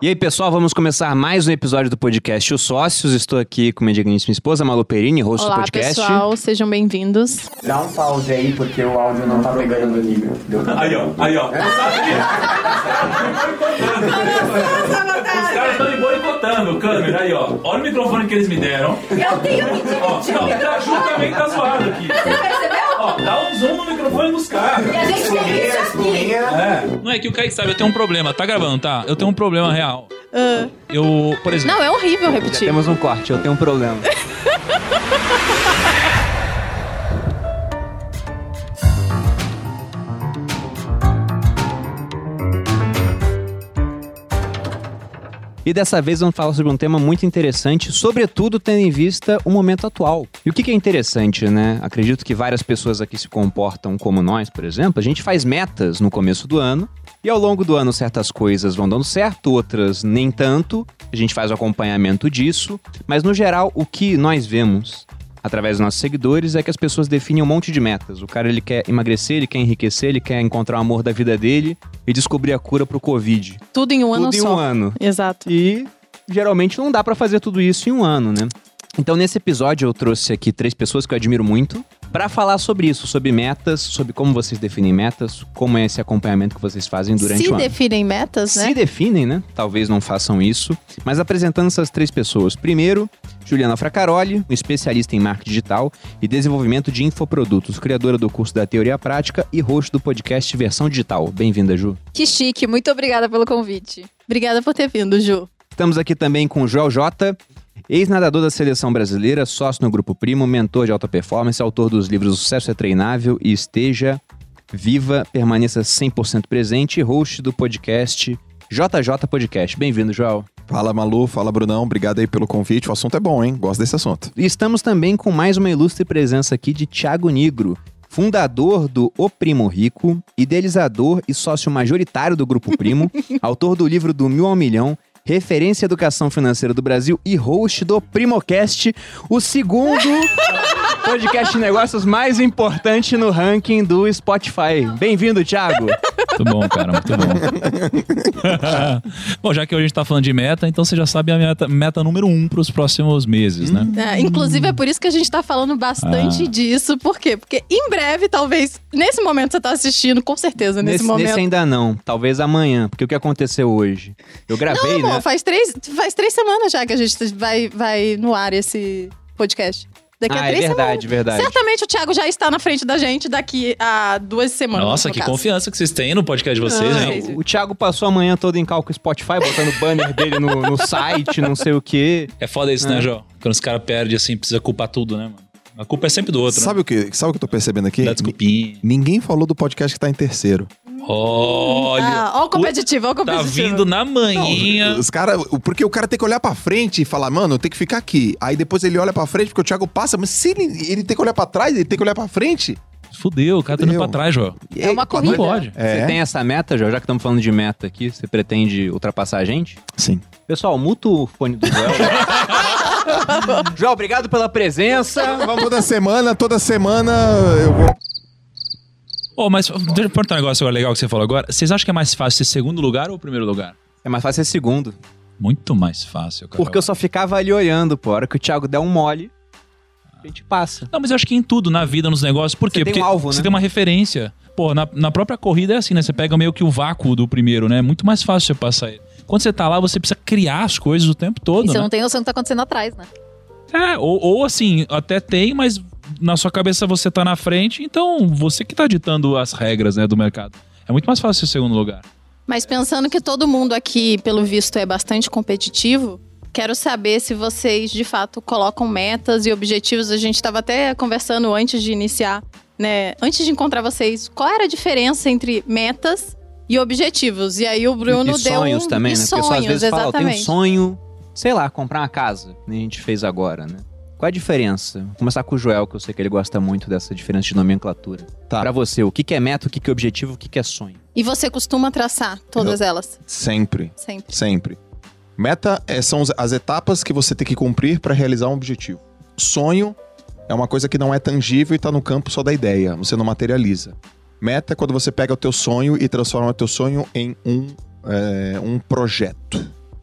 E aí, pessoal, vamos começar mais um episódio do podcast Os Sócios. Estou aqui com minha digníssima esposa, Malu Perini, host do podcast. Olá, pessoal, sejam bem-vindos. Dá um pause aí, porque o áudio não tá pegando no nível. Aí, ó. Os caras estão me boicotando, câmera, aí, ó. Olha o microfone que eles me deram. Eu tenho que dividir. Não, o Ju também tá zoado aqui. Você percebeu? Ó, dá um zoom no microfone dos caras. E a gente tem isso aqui. Não é que o Kaique sabe, eu tenho um problema. Tá gravando, tá? Eu tenho um problema real. Eu, por exemplo... Não, é horrível Já repetir. temos um corte, eu tenho um problema. E dessa vez vamos falar sobre um tema muito interessante, sobretudo tendo em vista o momento atual. E o que é interessante, né? Acredito que várias pessoas aqui se comportam como nós, por exemplo. A gente faz metas no começo do ano, e ao longo do ano certas coisas vão dando certo, outras nem tanto. A gente faz o acompanhamento disso, mas no geral o que nós vemos através dos nossos seguidores é que as pessoas definem um monte de metas. O cara, ele quer emagrecer, ele quer enriquecer, ele quer encontrar o amor da vida dele e descobrir a cura pro Covid. Tudo em um ano Tudo em só. um ano. Exato. E geralmente não dá pra fazer tudo isso em um ano, né? Então nesse episódio eu trouxe aqui 3 pessoas que eu admiro muito pra falar sobre isso, sobre metas, sobre como vocês definem metas, como é esse acompanhamento que vocês fazem durante o ano. Se definem metas, né? Se definem, né? Talvez não façam isso. Mas apresentando essas 3 pessoas. Primeiro, Juliana Fracaroli, um especialista em marketing digital e desenvolvimento de infoprodutos, criadora do curso da Teoria Prática e host do podcast Versão Digital. Bem-vinda, Ju. Que chique, muito obrigada pelo convite. Obrigada por ter vindo, Ju. Estamos aqui também com o Joel J., ex-nadador da Seleção Brasileira, sócio no Grupo Primo, mentor de alta performance, autor dos livros O Sucesso é Treinável e Esteja Viva, Permaneça 100% Presente e host do podcast JJ Podcast. Bem-vindo, Joel. Fala, Malu. Fala, Brunão. Obrigado aí pelo convite. O assunto é bom, hein? Gosto desse assunto. E estamos também com mais uma ilustre presença aqui de Thiago Nigro, fundador do O Primo Rico, idealizador e sócio majoritário do Grupo Primo, autor do livro Do 1000 ao Milhão, referência em educação financeira do Brasil e host do Primocast, o segundo podcast de negócios mais importante no ranking do Spotify. Bem-vindo, Thiago. Muito bom, cara, muito bom. Bom, já que hoje a gente tá falando de meta, então você já sabe a meta número 1 pros próximos meses, né? Inclusive é por isso que a gente tá falando bastante disso. Por quê? Porque em breve, talvez, nesse momento você tá assistindo, com certeza, nesse momento. Nesse ainda não, talvez amanhã, porque o que aconteceu hoje? Eu gravei, Não, né? amor, faz 3 semanas já que a gente vai no ar esse podcast. Daqui a 3 é verdade, semanas. verdade. Certamente o Thiago já está na frente da gente daqui a 2 semanas. Nossa, no que caso. confiança que vocês têm no podcast de vocês, Ah, hein? O Thiago passou a manhã toda em cálculo Spotify, botando o banner dele no site, não sei o quê. É foda isso, né, João? Quando os caras perdem, assim, precisa culpar tudo, né, mano? A culpa é sempre do outro, Sabe o que eu tô percebendo aqui? né? Dá desculpinha. Ninguém falou do podcast que tá em terceiro. Olha, Ó o competitivo, ó o tá competitivo. vindo na manhinha. Os caras... Porque o cara tem que olhar pra frente e falar, mano, eu tenho que ficar aqui. Aí depois ele olha pra frente, porque o Thiago passa. Mas se ele tem que olhar pra trás, ele tem que olhar pra frente. Fudeu, o cara tá indo pra trás, João. É uma corrida. Não pode. Você tem essa meta, já que estamos falando de meta aqui, você pretende ultrapassar a gente? Sim. Pessoal, muta o fone do Joel. Joel, obrigado pela presença. Vamos toda semana eu vou... Ô, mas deixa eu perguntar um negócio agora legal que você falou agora. Vocês acham que é mais fácil ser segundo lugar ou primeiro lugar? É mais fácil ser segundo. Muito mais fácil, cara. Porque eu só ficava ali olhando, pô. A hora que o Thiago der um mole, a gente passa. Não, mas eu acho que em tudo, na vida, nos negócios. Por quê? Você tem Porque um alvo, você né? tem uma referência. Pô, na própria corrida é assim, né? Você pega meio que o vácuo do primeiro, né? É muito mais fácil você passar ele. Quando você tá lá, você precisa criar as coisas o tempo todo, E você né? não tem noção do que tá acontecendo atrás, né? Ou assim, até tem, mas na sua cabeça você tá na frente, então você que tá ditando as regras, né, do mercado. É muito mais fácil ser segundo lugar. Mas pensando que todo mundo aqui, pelo visto, é bastante competitivo, quero saber se vocês, de fato, colocam metas e objetivos. A gente estava até conversando antes de iniciar, né? Antes de encontrar vocês, qual era a diferença entre metas e objetivos? E aí o Bruno e deu sonhos também, e né? Porque o pessoal às vezes fala, eu tenho um exatamente. sonho, sei lá, comprar uma casa, que a gente fez agora, né? Qual é a diferença? Vou começar com o Joel, que eu sei que ele gosta muito dessa diferença de nomenclatura. Tá. Pra você, o que é meta, o que é objetivo, o que é sonho? E você costuma traçar todas elas? Sempre. Sempre. Sempre. Meta são as etapas que você tem que cumprir para realizar um objetivo. Sonho é uma coisa que não é tangível e está no campo só da ideia. Você não materializa. Meta é quando você pega o teu sonho e transforma o teu sonho em um projeto.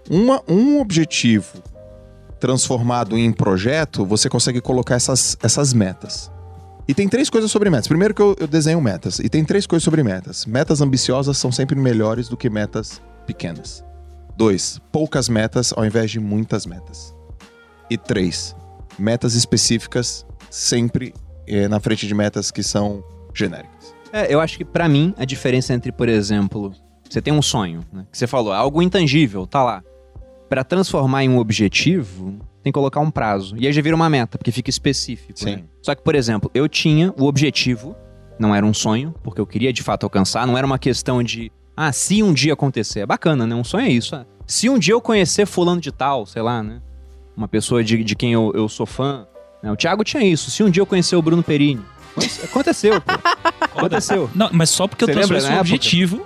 Um objetivo transformado em projeto, você consegue colocar essas metas. E tem 3 coisas sobre metas. Primeiro que eu desenho metas. E tem 3 coisas sobre metas. Metas ambiciosas são sempre melhores do que metas pequenas. 2, poucas metas ao invés de muitas metas. E 3, metas específicas sempre na frente de metas que são genéricas. Eu acho que pra mim, a diferença entre, por exemplo, você tem um sonho, né? Que você falou, algo intangível, tá lá. Pra transformar em um objetivo, tem que colocar um prazo. E aí já vira uma meta, porque fica específico. Sim. Né? Só que, por exemplo, eu tinha o objetivo, não era um sonho, porque eu queria de fato alcançar, não era uma questão de, se um dia acontecer. É bacana, né? Um sonho é isso. Se um dia eu conhecer fulano de tal, sei lá, né? Uma pessoa de quem eu sou fã. Né? O Thiago tinha isso. Se um dia eu conhecer o Bruno Perini. Aconteceu, pô. Aconteceu. Não, mas só porque eu tracei esse objetivo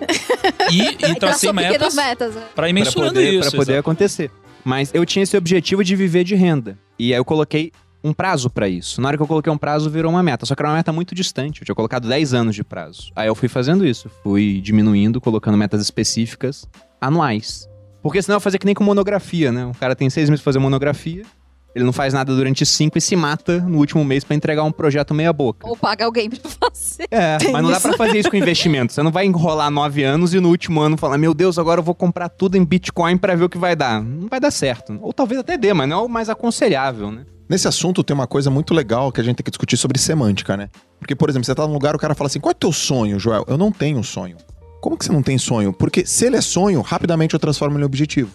e tracei metas pra ir mensurando isso. Pra poder acontecer. Mas eu tinha esse objetivo de viver de renda. E aí eu coloquei um prazo pra isso. Na hora que eu coloquei um prazo, virou uma meta. Só que era uma meta muito distante. Eu tinha colocado 10 anos de prazo. Aí eu fui fazendo isso. Fui diminuindo, colocando metas específicas anuais. Porque senão eu fazia que nem com monografia, né? O cara tem 6 meses pra fazer monografia. Ele não faz nada durante 5 e se mata no último mês pra entregar um projeto meia boca. Ou paga alguém pra fazer. Mas não dá pra fazer isso com investimento. Você não vai enrolar 9 anos e no último ano falar, meu Deus, agora eu vou comprar tudo em Bitcoin pra ver o que vai dar. Não vai dar certo. Ou talvez até dê, mas não é o mais aconselhável, né? Nesse assunto tem uma coisa muito legal que a gente tem que discutir sobre semântica, né? Porque, por exemplo, você tá num lugar, o cara fala assim, qual é o teu sonho, Joel? Eu não tenho um sonho. Como que você não tem sonho? Porque se ele é sonho, rapidamente eu transformo ele em objetivo.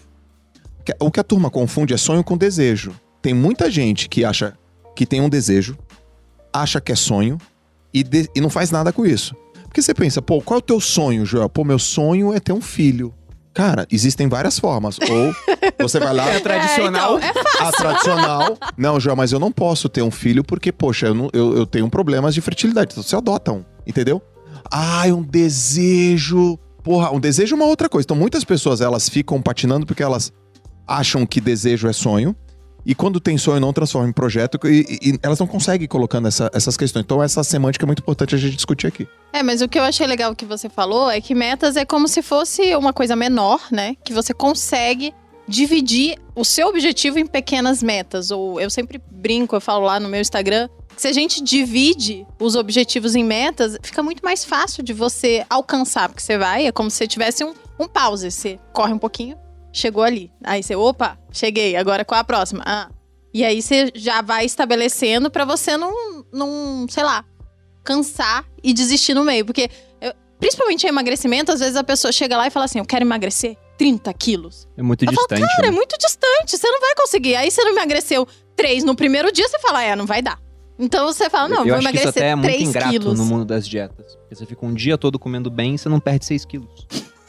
O que a turma confunde é sonho com desejo. Tem muita gente que acha que tem um desejo, acha que é sonho e não faz nada com isso. Porque você pensa, qual é o teu sonho, Joel? Meu sonho é ter um filho. Cara, existem várias formas. Ou você vai lá... É tradicional. Então, é fácil. A tradicional... Não, Joel, mas eu não posso ter um filho porque, poxa, eu tenho problemas de fertilidade. Então você adota um, entendeu? Um desejo... Porra, um desejo é uma outra coisa. Então muitas pessoas, elas ficam patinando porque elas acham que desejo é sonho. E quando tem sonho, não transforma em projeto. E elas não conseguem ir colocando essas questões. Então essa semântica é muito importante a gente discutir aqui. Mas o que eu achei legal que você falou é que metas é como se fosse uma coisa menor, né? Que você consegue dividir o seu objetivo em pequenas metas. Ou eu sempre brinco, eu falo lá no meu Instagram, que se a gente divide os objetivos em metas, fica muito mais fácil de você alcançar. Porque você vai, é como se você tivesse um pause. Você corre um pouquinho. Chegou ali. Aí você, cheguei, agora qual é a próxima? E aí você já vai estabelecendo pra você não, sei lá, cansar e desistir no meio. Porque, principalmente em emagrecimento, às vezes a pessoa chega lá e fala assim, eu quero emagrecer 30 quilos. É muito distante. Cara, né? é muito distante, você não vai conseguir. Aí você não emagreceu 3 no primeiro dia, você fala, não vai dar. Então você fala, não, eu vou acho emagrecer 3 quilos. Que isso até é muito ingrato quilos. no mundo das dietas. Porque você fica um dia todo comendo bem e você não perde 6 quilos.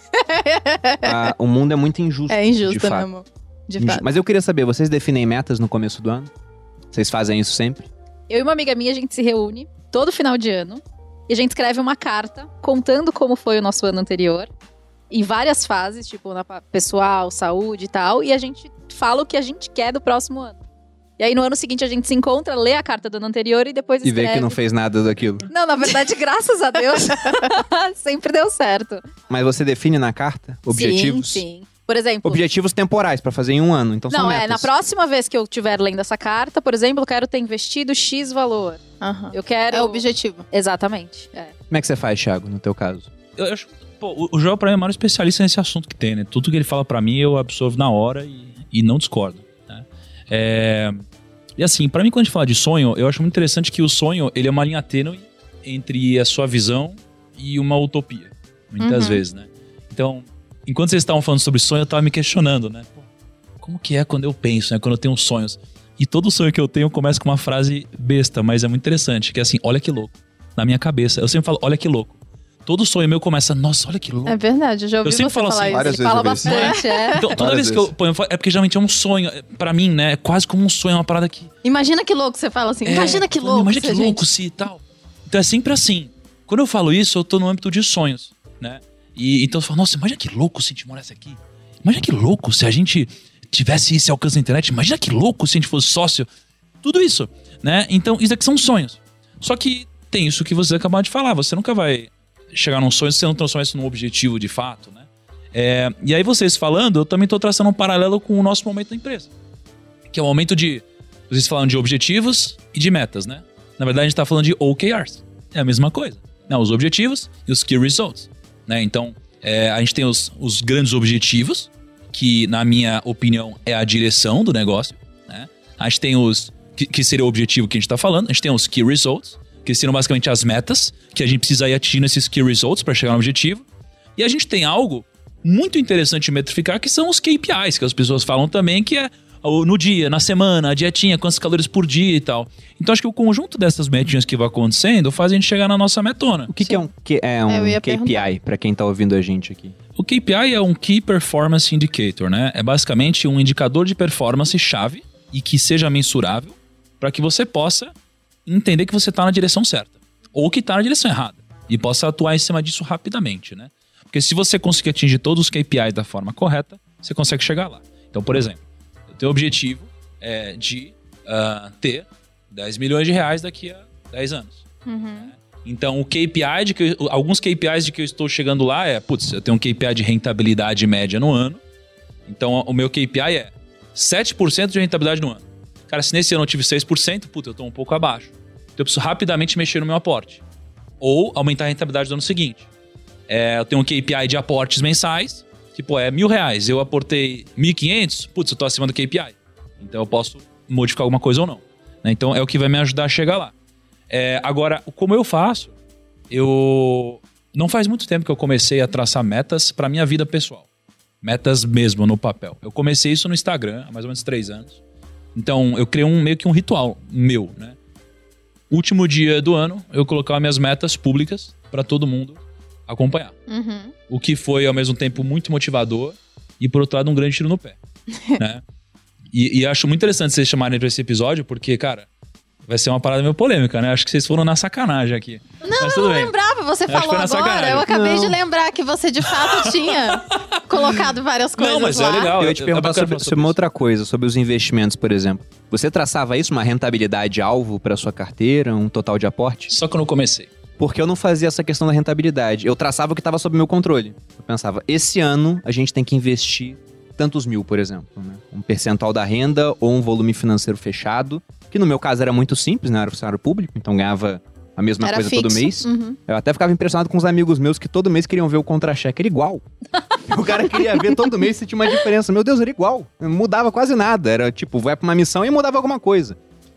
O mundo é muito injusto. É injusto, de fato. né, amor? De fato. Mas eu queria saber, vocês definem metas no começo do ano? Vocês fazem isso sempre? Eu e uma amiga minha, a gente se reúne todo final de ano e a gente escreve uma carta contando como foi o nosso ano anterior, em várias fases, tipo, na pessoal, saúde e tal, e a gente fala o que a gente quer do próximo ano. E aí no ano seguinte a gente se encontra, lê a carta do ano anterior e depois escreve. E vê que não fez nada daquilo. Não, na verdade, graças a Deus, sempre deu certo. Mas você define na carta objetivos? Sim. Por exemplo... Objetivos temporais, pra fazer em um ano, então são metas. Na próxima vez que eu estiver lendo essa carta, por exemplo, eu quero ter investido X valor. Eu quero... É o objetivo. Exatamente. Como é que você faz, Thiago, no teu caso? Eu acho, o Joel pra mim é o maior especialista nesse assunto que tem, né? Tudo que ele fala pra mim eu absorvo na hora e não discordo, né? E assim, pra mim quando a gente fala de sonho, eu acho muito interessante que o sonho, ele é uma linha tênue entre a sua visão e uma utopia, muitas vezes, né? Então, enquanto vocês estavam falando sobre sonho, eu tava me questionando, né? Como que é quando eu penso, né? Quando eu tenho sonhos? E todo sonho que eu tenho começa com uma frase besta, mas é muito interessante, que é assim, olha que louco. Na minha cabeça, eu sempre falo, olha que louco. Todo sonho meu começa, nossa, olha que louco. É verdade, eu já ouvi eu sempre você falo falar assim, isso. várias Ele fala vezes eu vi isso. bastante, Então, toda Várias vez que eu ponho, é porque geralmente é um sonho, pra mim, né? É quase como um sonho, é uma parada que... Imagina que louco, você fala assim. Imagina que louco. Imagina que gente. louco se e tal. Então é sempre assim. Quando eu falo isso, eu tô no âmbito de sonhos, né? E então eu falo, nossa, imagina que louco se a gente morasse aqui. Imagina que louco se a gente tivesse esse alcance na internet. Imagina que louco se a gente fosse sócio. Tudo isso, né? Então, isso aqui são sonhos. Só que tem isso que você acabou de falar. Você nunca vai chegar num sonho se você não transformar isso num objetivo de fato, né? E aí vocês falando, eu também tô traçando um paralelo com o nosso momento da empresa. Que é o momento de... Vocês falam de objetivos e de metas, né? Na verdade, a gente tá falando de OKRs. É a mesma coisa. Não, os objetivos e os Key Results. Né? Então, a gente tem os grandes objetivos, que na minha opinião é a direção do negócio. Né? A gente tem os... Que seria o objetivo que a gente tá falando. A gente tem os Key Results, que seriam basicamente as metas, que a gente precisa ir atingindo esses Key Results para chegar no objetivo. E a gente tem algo muito interessante de metrificar, que são os KPIs, que as pessoas falam também, que é no dia, na semana, a dietinha, quantos calorias por dia e tal. Então acho que o conjunto dessas metinhas que vai acontecendo faz a gente chegar na nossa metona. O que é um KPI, para quem tá ouvindo a gente aqui? O KPI é um Key Performance Indicator, né? É basicamente um indicador de performance chave e que seja mensurável para que você possa entender que você tá na direção certa ou que tá na direção errada e possa atuar em cima disso rapidamente, né? Porque se você conseguir atingir todos os KPIs da forma correta, você consegue chegar lá. Então, por exemplo, o teu objetivo é de ter 10 milhões de reais daqui a 10 anos. Né? Então, o KPI alguns KPIs de que eu estou chegando lá eu tenho um KPI de rentabilidade média no ano. Então, o meu KPI é 7% de rentabilidade no ano. Cara, se nesse ano eu tive 6%, eu estou um pouco abaixo. Então, eu preciso rapidamente mexer no meu aporte. Ou aumentar a rentabilidade do ano seguinte. Eu tenho um KPI de aportes mensais, tipo, R$1.000, eu aportei 1.500, eu tô acima do KPI. Então eu posso modificar alguma coisa ou não. Né? Então é o que vai me ajudar a chegar lá. Agora, como eu faço? Não faz muito tempo que eu comecei a traçar metas para minha vida pessoal. Metas mesmo no papel. Eu comecei isso no Instagram há mais ou menos 3 anos. Então eu criei meio que um ritual meu, né? Último dia do ano, eu colocava minhas metas públicas para todo mundo acompanhar. O que foi, ao mesmo tempo, muito motivador e, por outro lado, um grande tiro no pé. Né? E acho muito interessante vocês chamarem pra esse episódio, porque, cara, vai ser uma parada meio polêmica, né? Acho que vocês foram na sacanagem aqui. Mas tudo bem. Lembrava, você falou agora. Eu acabei de lembrar que você, de fato, tinha colocado várias coisas lá. Não, mas é legal. Eu ia te perguntar sobre uma outra coisa, sobre os investimentos, por exemplo. Você traçava isso, uma rentabilidade-alvo pra sua carteira, um total de aporte? Só que eu não comecei. Porque eu não fazia essa questão da rentabilidade. Eu traçava o que estava sob meu controle. Eu pensava, esse ano a gente tem que investir tantos mil, por exemplo. Né? Um percentual da renda ou um volume financeiro fechado, que no meu caso era muito simples, né? Era funcionário público, então ganhava a mesma coisa todo mês. Eu até ficava impressionado com os amigos meus que todo mês queriam ver o contra-cheque. Era igual. O cara queria ver todo mês se tinha uma diferença. Meu Deus, era igual. Não mudava quase nada. Era tipo, vai pra uma missão e mudava alguma coisa.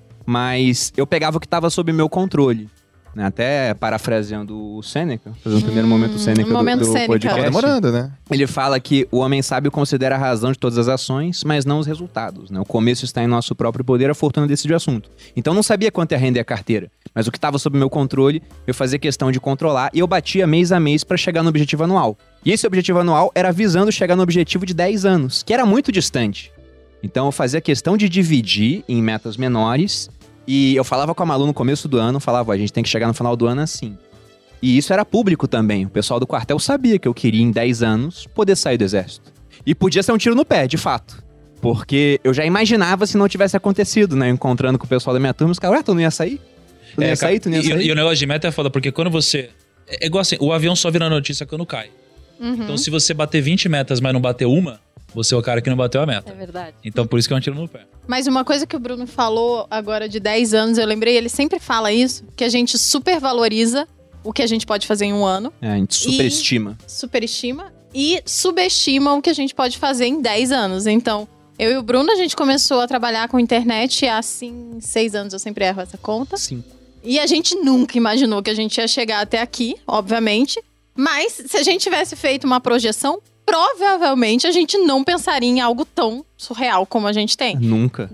Mas eu pegava o que estava sob meu controle. Né? Até parafraseando o Sêneca, fazendo o primeiro momento Sêneca do podcast. Tava demorando, né? Ele fala que o homem sábio considera a razão de todas as ações, mas não os resultados. Né? O começo está em nosso próprio poder, a fortuna decide o assunto. Então eu não sabia quanto ia render a carteira, mas o que estava sob meu controle, eu fazia questão de controlar e eu batia mês a mês para chegar no objetivo anual. E esse objetivo anual era visando chegar no objetivo de 10 anos, que era muito distante. Então eu fazia questão de dividir em metas menores. E eu falava com a Malu no começo do ano, falava, a gente tem que chegar no final do ano assim. E isso era público também. O pessoal do quartel sabia que eu queria, em 10 anos, poder sair do exército. E podia ser um tiro no pé, de fato. Porque eu já imaginava se não tivesse acontecido, né? Encontrando com o pessoal da minha turma, os caras, tu não ia sair? Tu não ia sair? E o negócio de meta é foda, porque quando você... É igual assim, o avião só vira notícia quando cai. Então se você bater 20 metas, mas não bater uma, você é o cara que não bateu a meta. É verdade. Então por isso que é um tiro no pé. Mas uma coisa que o Bruno falou agora de 10 anos, eu lembrei, ele sempre fala isso, que a gente supervaloriza o que a gente pode fazer em um ano. A gente superestima. Superestima e subestima o que a gente pode fazer em 10 anos. Então, eu e o Bruno, a gente começou a trabalhar com internet há, assim, 6 anos, eu sempre erro essa conta. 5. E a gente nunca imaginou que a gente ia chegar até aqui, obviamente. Mas, se a gente tivesse feito uma projeção, provavelmente a gente não pensaria em algo tão surreal como a gente tem. Nunca.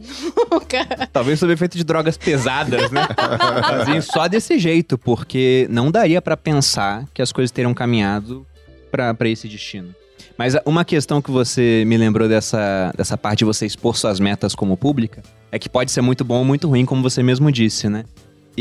Talvez sob efeito de drogas pesadas, né? Fazia só desse jeito, porque não daria pra pensar que as coisas teriam caminhado pra esse destino. Mas uma questão que você me lembrou dessa parte de você expor suas metas como pública, é que pode ser muito bom ou muito ruim, como você mesmo disse, né?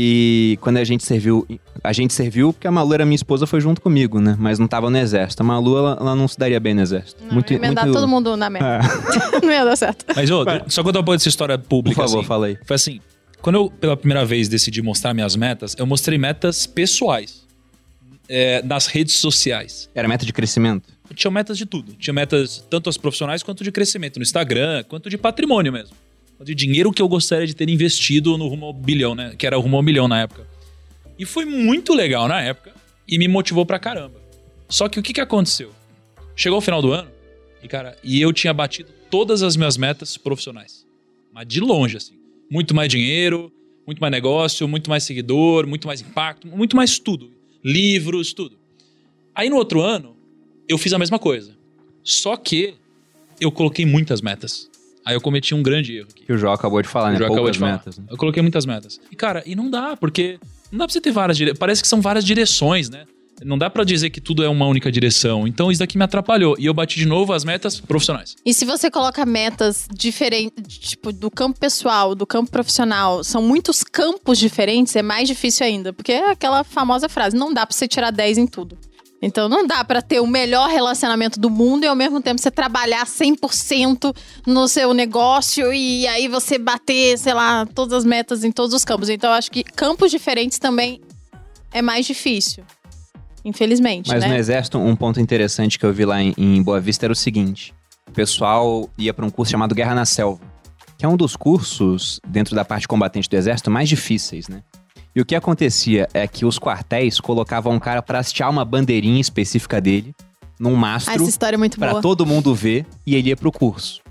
E quando a gente serviu porque a Malu era minha esposa, foi junto comigo, né? Mas não tava no exército. A Malu, ela não se daria bem no exército. Não, ia emendar todo mundo na merda. Não ia dar certo. Mas, só contar um pouco dessa história pública. Por favor, assim. fala aí. Foi assim, quando eu, pela primeira vez, decidi mostrar minhas metas, eu mostrei metas pessoais nas redes sociais. Era meta de crescimento? tinha metas de tudo. Tinha metas tanto as profissionais quanto de crescimento no Instagram, quanto de patrimônio mesmo. De dinheiro que eu gostaria de ter investido no rumo ao bilhão, né? Que era o rumo ao milhão na época. E foi muito legal na época e me motivou pra caramba. Só que o que aconteceu? Chegou o final do ano e eu tinha batido todas as minhas metas profissionais. Mas de longe, assim. Muito mais dinheiro, muito mais negócio, muito mais seguidor, muito mais impacto, muito mais tudo. Livros, tudo. Aí no outro ano, eu fiz a mesma coisa. Só que eu coloquei muitas metas. Aí eu cometi um grande erro aqui. Que o João acabou de falar, né? Poucas metas. Eu coloquei muitas metas. E não dá, porque não dá pra você ter várias direções. Parece que são várias direções, né? Não dá pra dizer que tudo é uma única direção. Então isso daqui me atrapalhou. E eu bati de novo as metas profissionais. E se você coloca metas diferentes, tipo, do campo pessoal, do campo profissional, são muitos campos diferentes, é mais difícil ainda. Porque é aquela famosa frase, não dá pra você tirar 10 em tudo. Então não dá pra ter o melhor relacionamento do mundo e ao mesmo tempo você trabalhar 100% no seu negócio e aí você bater, sei lá, todas as metas em todos os campos. Então eu acho que campos diferentes também é mais difícil. Infelizmente, Mas né? no Exército, um ponto interessante que eu vi lá em Boa Vista era o seguinte. O pessoal ia pra um curso chamado Guerra na Selva, que é um dos cursos, dentro da parte combatente do Exército, mais difíceis, né? E o que acontecia é que os quartéis colocavam um cara pra hastear uma bandeirinha específica dele, num mastro, Essa história é muito pra boa. todo mundo ver, e ele ia pro curso.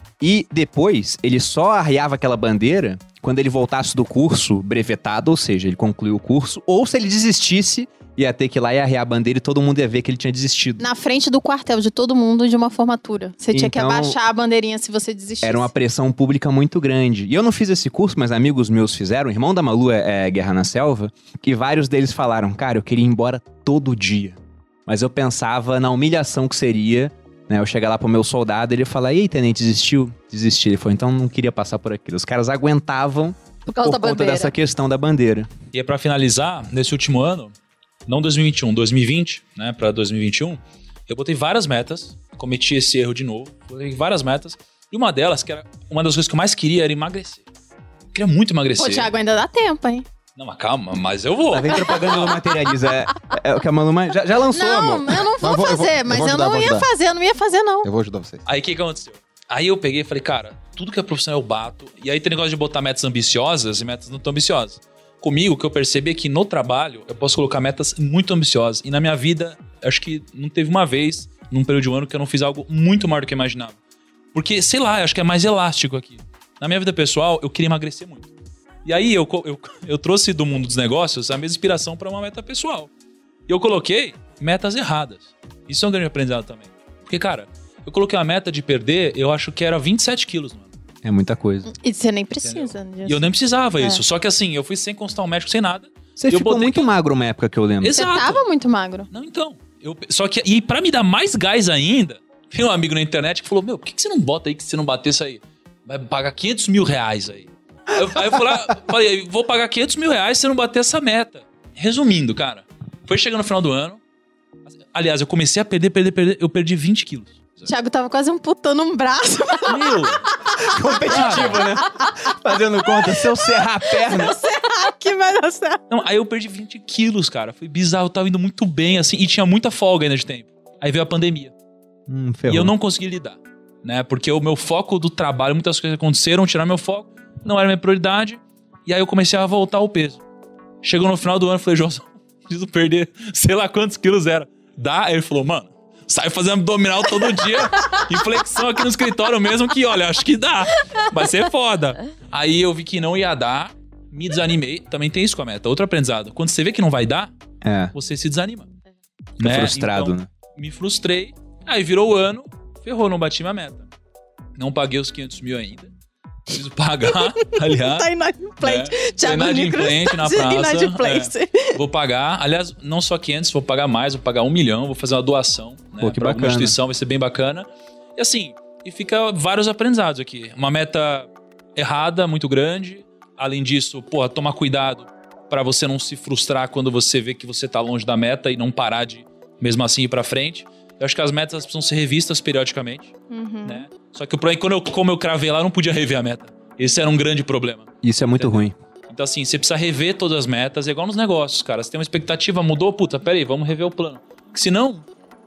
E depois, ele só arriava aquela bandeira quando ele voltasse do curso brevetado, ou seja, ele concluiu o curso, ou se ele desistisse, ia ter que ir lá e arrear a bandeira e todo mundo ia ver que ele tinha desistido. Na frente do quartel de todo mundo de uma formatura. Você tinha que Então, abaixar a bandeirinha se você desistisse. Era uma pressão pública muito grande. E eu não fiz esse curso, mas amigos meus fizeram. O irmão da Malu é Guerra na Selva. E vários deles falaram, cara, eu queria ir embora todo dia. Mas eu pensava na humilhação que seria, né? Eu chegar lá pro meu soldado e ele falar, e aí, tenente, desistiu? Desisti. Ele falou, então não queria passar por aquilo. Os caras aguentavam Por causa por da conta bandeira. dessa questão da bandeira. E pra finalizar, nesse último ano, não 2021, 2020, né, pra 2021, eu botei várias metas, cometi esse erro de novo, botei várias metas, e uma delas, que era uma das coisas que eu mais queria, era emagrecer. Eu queria muito emagrecer. Pô, Thiago, ainda dá tempo, hein? Não, mas calma, mas eu vou. Lá vem propaganda no Materializa. É o que a Malu já lançou, Não, amor. eu não vou fazer, mas eu não ia fazer, eu não ia fazer, não. Eu vou ajudar vocês. Aí o que aconteceu? Aí eu peguei e falei, cara, tudo que é profissional eu bato, e aí tem negócio de botar metas ambiciosas e metas não tão ambiciosas. Comigo, o que eu percebi é que no trabalho eu posso colocar metas muito ambiciosas. E na minha vida, acho que não teve uma vez, num período de um ano, que eu não fiz algo muito maior do que eu imaginava. Porque, sei lá, eu acho que é mais elástico aqui. Na minha vida pessoal, eu queria emagrecer muito. E aí eu trouxe do mundo dos negócios a mesma inspiração para uma meta pessoal. E eu coloquei metas erradas. Isso é um grande aprendizado também. Porque, cara, eu coloquei uma meta de perder, eu acho que era 27 quilos, mano. É muita coisa. E você nem precisa disso. E eu nem precisava É. isso. Só que assim, eu fui sem consultar um médico, sem nada. Você Eu ficou botei muito que- magro uma época que eu lembro. Você Exato. tava muito magro. Não, então. Só que, e pra me dar mais gás ainda, tem um amigo na internet que falou, meu, por que você não bota aí que se não bater isso aí? Vai pagar 500 mil reais aí. Aí eu falei, vou pagar 500 mil reais se eu não bater essa meta. Resumindo, cara, foi chegando no final do ano. Aliás, eu comecei a perder, eu perdi 20 quilos. Thiago tava quase amputando um braço. Meu, Competitivo, né? Fazendo conta, se eu serrar a perna... Que vai dar certo. não, aí eu perdi 20 quilos, cara. Foi bizarro, eu tava indo muito bem, assim, e tinha muita folga ainda de tempo. Aí veio a pandemia. Ferrou. E eu não consegui lidar, né? Porque o meu foco do trabalho, muitas coisas aconteceram, tiraram meu foco, não era minha prioridade. E aí eu comecei a voltar ao peso. Chegou no final do ano, eu falei, João, preciso perder sei lá quantos quilos era. Dá? Aí ele falou, mano, sai fazendo abdominal todo dia e flexão aqui no escritório mesmo que, olha, acho que dá. Vai ser foda. Aí eu vi que não ia dar, me desanimei. Também tem isso com a meta. Outro aprendizado. Quando você vê que não vai dar, É, você se desanima. fica frustrado, Então, né? me frustrei. Aí virou o ano, ferrou, não bati minha meta. Não paguei os 500 mil ainda. Preciso pagar, aliás. Tá inadimplente. Tô Thiago inadimplente na Nicolas tá praça. inadimplente. Vou pagar, aliás, não só 500, vou pagar mais, vou pagar 1 milhão, vou fazer uma doação, né, Pô, que pra alguma bacana. instituição, vai ser bem bacana. E assim, e fica vários aprendizados aqui. Uma meta errada, muito grande. Além disso, porra, tomar cuidado pra você não se frustrar quando você vê que você tá longe da meta e não parar de, mesmo assim, ir pra frente. Eu acho que as metas precisam ser revistas periodicamente, né? Só que o problema é que como eu cravei lá, eu não podia rever a meta. Esse era um grande problema. Isso é muito ruim. Então, assim, você precisa rever todas as metas, é igual nos negócios, cara. Você tem uma expectativa, mudou, puta, peraí, vamos rever o plano. Porque senão,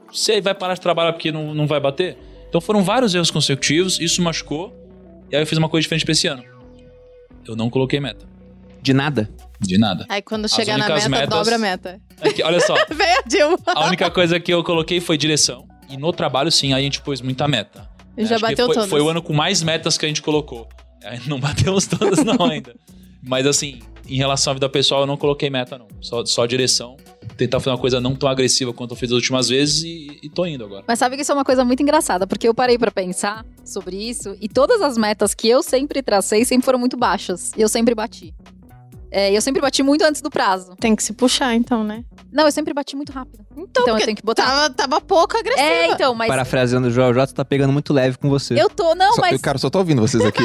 você vai parar de trabalhar porque não vai bater? Então foram vários erros consecutivos, isso machucou, e aí eu fiz uma coisa diferente pra esse ano. Eu não coloquei meta. De nada. De nada. Aí quando As chegar na únicas meta, metas- dobra a meta. Aqui, olha só, Vem a Dilma. a única coisa que eu coloquei foi direção. E no trabalho, sim, aí a gente pôs muita meta. E já Acho que bateu foi, todas. Foi o ano com mais metas que a gente colocou. Aí não batemos todas não ainda. Mas assim, em relação à vida pessoal, eu não coloquei meta não. Só direção. Tentar fazer uma coisa não tão agressiva quanto eu fiz as últimas vezes e tô indo agora. Mas sabe que isso é uma coisa muito engraçada, porque eu parei pra pensar sobre isso e todas as metas que eu sempre tracei sempre foram muito baixas. E eu sempre bati. Eu sempre bati muito antes do prazo. Tem que se puxar, então, né? Não, eu sempre bati muito rápido. Então eu porque tenho que botar. Tava pouco agressiva. Então, mas. Parafraseando o Joel J, tá pegando muito leve com você. Eu tô, não, mas. Cara, eu só tô ouvindo vocês aqui.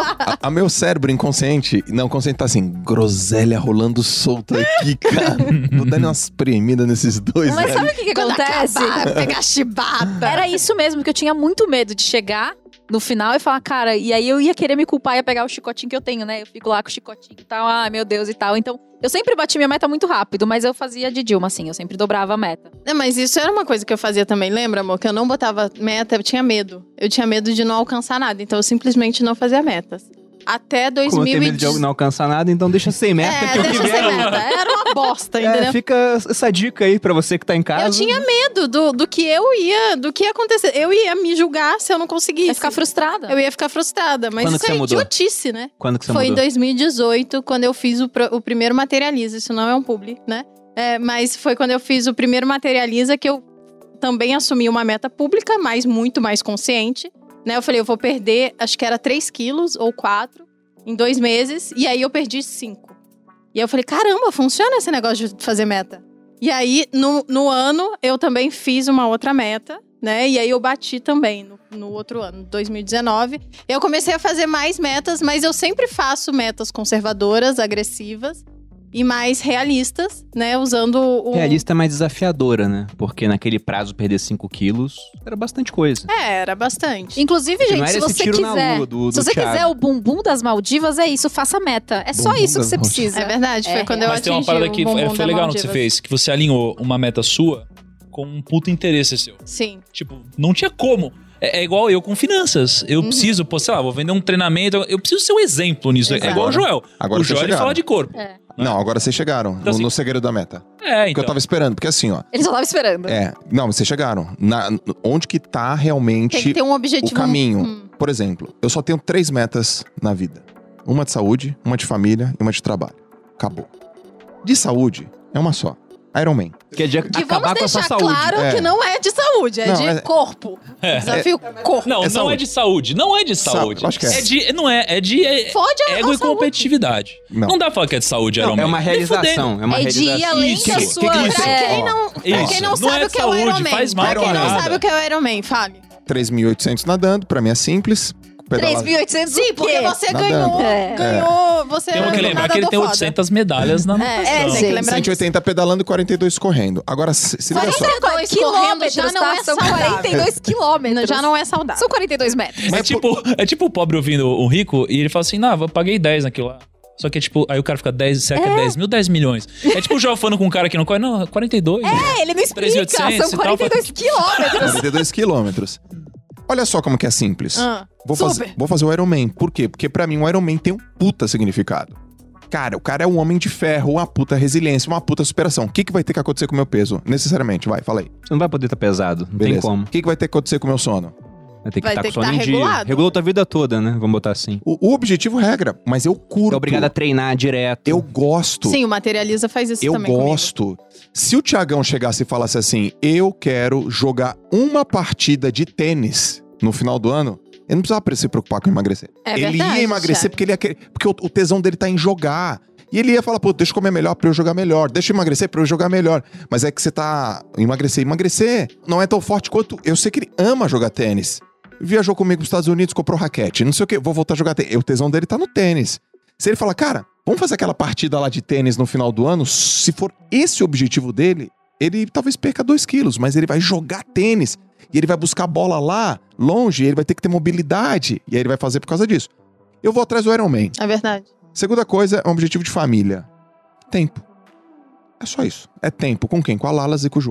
A meu cérebro inconsciente, não, consciente tá assim, groselha rolando solta aqui, cara. Tô dando umas premidas nesses dois, Mas velho. sabe o que Quando acontece? acabar, pegar chibata. Era isso mesmo, que eu tinha muito medo de chegar no final e falar, cara, e aí eu ia querer me culpar e ia pegar o chicotinho que eu tenho, né? Eu fico lá com o chicotinho e tal, ai meu Deus e tal. Então, eu sempre bati minha meta muito rápido, mas eu fazia de Dilma, assim, eu sempre dobrava a meta. Mas isso era uma coisa que eu fazia também, lembra, amor? Que eu não botava meta, eu tinha medo. Eu tinha medo de não alcançar nada, então eu simplesmente não fazia metas. Até Como eu tenho medo 2018. de não alcançar nada, então deixa sem meta que o que deixa vier. sem meta. Era uma bosta, entendeu? Fica essa dica aí pra você que tá em casa. Eu tinha medo do que do que ia acontecer. Eu ia me julgar se eu não conseguisse. Ia ficar frustrada. Eu ia ficar frustrada, mas Quando isso que é você mudou? idiotice, né? Quando que você Foi em mudou? 2018, quando eu fiz o primeiro Materializa. Isso não é um publi, né? Mas foi quando eu fiz o primeiro Materializa que eu também assumi uma meta pública, mas muito mais consciente. Né? Eu falei, eu vou perder, acho que era 3 quilos ou 4 em 2 meses. E aí eu perdi 5. E aí eu falei, caramba, funciona esse negócio de fazer meta. E aí, no ano, eu também fiz uma outra meta, né? E aí eu bati também no outro ano, 2019. Eu comecei a fazer mais metas, mas eu sempre faço metas conservadoras, agressivas e mais realistas, né? Usando o... Realista é mais desafiadora, né? Porque naquele prazo perder 5 quilos era bastante coisa. Era bastante. Inclusive, Porque gente, não era se esse você tiro na quiser. lua do Se você Thiago. quiser o bumbum das Maldivas, é isso, faça meta. É só Bumbum isso que das você Maldivas. precisa. É verdade, foi quando eu Mas tem atingi uma parada que o bumbum foi da legal no que você Maldivas. fez, que você alinhou uma meta sua com um puto interesse seu. Sim. Tipo, não tinha como. É igual eu com finanças. Eu preciso, sei lá, vou vender um treinamento. Eu preciso ser um exemplo nisso. Exato. É igual o Joel. Agora O vocês Joel, ele chegaram. fala de corpo. Não, agora vocês chegaram Então, assim, no segredo da meta. É, Que então. eu tava esperando, porque assim, ó. Ele só tava esperando. Não, vocês chegaram. Onde que tá realmente Tem que ter um objetivo. o caminho? Por exemplo, eu só tenho 3 metas na vida. Uma de saúde, uma de família e uma de trabalho. Acabou. De saúde, é uma só. Iron Man. Que é de Que acabar vamos com essa deixar saúde. claro É. que não é de saúde, é Não, de é- corpo. Desafio corpo. Não, É não saúde. é de saúde. Não é de saúde. lógico que é. Não é. É de Fode a ego e saúde. competitividade. Não. Não dá pra falar que é de saúde, Não, Iron Man. é uma Nem realização. É uma É de ir realização. além Isso. da Que sua... que isso? Pra quem não, pra Isso. quem não Não sabe é o que é o saúde, Iron Man. faz mal Pra quem pra não nada. sabe o que é o Iron Man, fale. 3.800 nadando, pra mim é simples. Pedalar- 3.800 Sim, porque você Nadando. ganhou. É. Ganhou. Você Temos que é um lembrar que ele nadador tem foda. 800 medalhas na natação. tem que gente. lembrar disso. 180 pedalando e 42 correndo. Agora, se liga só. 42 quilômetros, correndo já não tá? é São saudável. 42 quilômetros. Já não é saudável. São 42 metros. É tipo o pobre ouvindo o rico e ele fala assim, eu paguei 10 naquilo lá. Só que é tipo, aí o cara fica 10, será que é 10 mil, 10 milhões? É tipo o João falando com um cara que não corre, não, 42. né? Ele não explica, 3.800 são e tal. 42 quilômetros. 42 quilômetros. Olha só como que é simples. Vou fazer o Iron Man. Por quê? Porque pra mim o Iron Man tem um puta significado. Cara, o cara é um homem de ferro, uma puta resiliência, uma puta superação. O que vai ter que acontecer com o meu peso? Necessariamente, vai, fala aí. Você não vai poder estar pesado. Não Beleza. tem como. O que vai ter que acontecer com o meu sono? Vai ter que Vai estar ter com que sono tá em dia. regulado. Regulou tua vida toda, né? Vamos botar assim. O objetivo regra, mas eu curto. É obrigado a treinar direto. Eu gosto. Sim, o Materializa faz isso Eu também comigo. gosto. Se o Thiagão chegasse e falasse assim, eu quero jogar uma partida de tênis no final do ano, ele não precisava se preocupar com emagrecer. É Ele verdade, ia emagrecer Thiago. porque ele ia querer, porque o tesão dele tá em jogar. E ele ia falar, pô, deixa eu comer melhor pra eu jogar melhor. Deixa eu emagrecer pra eu jogar melhor. Mas é que você tá... Emagrecer não é tão forte quanto... Eu sei que ele ama jogar tênis. Viajou comigo pros Estados Unidos, comprou raquete. Não sei o quê, vou voltar a jogar tênis. O tesão dele tá no tênis. Se ele fala, cara, vamos fazer aquela partida lá de tênis no final do ano, se for esse o objetivo dele, ele talvez perca 2 quilos, mas ele vai jogar tênis. E ele vai buscar a bola lá, longe, ele vai ter que ter mobilidade. E aí ele vai fazer por causa disso. Eu vou atrás do Iron Man. É verdade. Segunda coisa é um objetivo de família. Tempo. É só isso. É tempo. Com quem? Com a Lalas e com o João.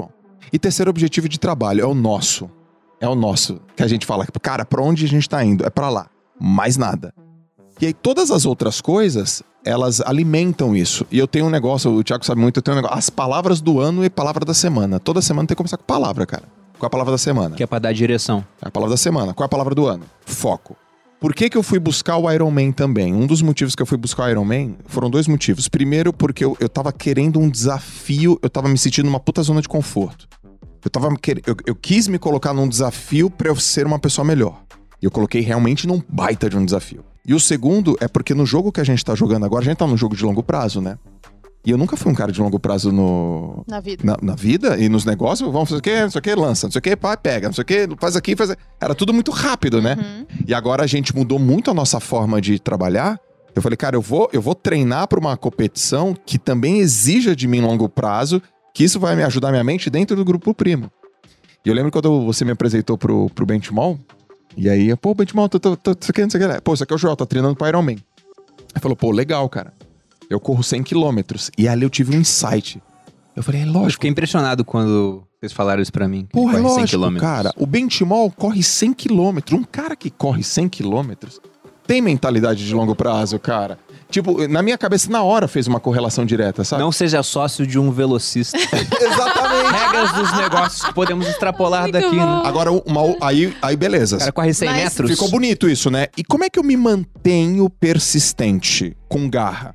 E terceiro objetivo de trabalho, é o nosso. É o nosso. Que a gente fala, cara, pra onde a gente tá indo? É pra lá. Mais nada. E aí todas as outras coisas, elas alimentam isso. E eu tenho um negócio, o Thiago sabe muito, eu tenho um negócio. As palavras do ano e palavra da semana. Toda semana tem que começar com palavra, cara. Qual é a palavra da semana? Que é pra dar direção. É a palavra da semana. Qual é a palavra do ano? Foco. Por que eu fui buscar o Iron Man também? Um dos motivos que eu fui buscar o Iron Man foram 2 motivos. Primeiro, porque eu tava querendo um desafio, eu tava me sentindo numa puta zona de conforto. Eu quis me colocar num desafio pra eu ser uma pessoa melhor. E eu coloquei realmente num baita de um desafio. E o segundo é porque no jogo que a gente tá jogando agora, a gente tá num jogo de longo prazo, né? E eu nunca fui um cara de longo prazo Na vida. Na vida e nos negócios. Vamos fazer o quê? Não sei o quê, lança. Não sei o quê, pá, pega. Não sei o quê, faz aqui, faz... Era tudo muito rápido, né? E agora a gente mudou muito a nossa forma de trabalhar. Eu falei, cara, eu vou treinar pra uma competição que também exija de mim longo prazo, que isso vai me ajudar minha mente dentro do Grupo Primo. E eu lembro quando você me apresentou pro Benchmall, e aí, pô, Benchmall, isso aqui, não sei o que. Pô, isso aqui é o Joel, tá treinando pro Iron Man. Ele falou, pô, legal, cara. Eu corro 100 quilômetros. E ali eu tive um insight. Eu falei, é lógico. Eu fiquei impressionado quando vocês falaram isso pra mim. Pô, é corre 100 lógico, quilômetros. cara. O Benchmall corre 100 quilômetros. Um cara que corre 100 quilômetros tem mentalidade de longo prazo, cara. Tipo, na minha cabeça, na hora fez uma correlação direta, sabe? Não seja sócio de um velocista. Exatamente. Regras dos negócios que podemos extrapolar Muito daqui, bom. né? Agora, aí beleza. O cara corre 100 Mas- metros. Ficou bonito isso, né? E como é que eu me mantenho persistente, com garra?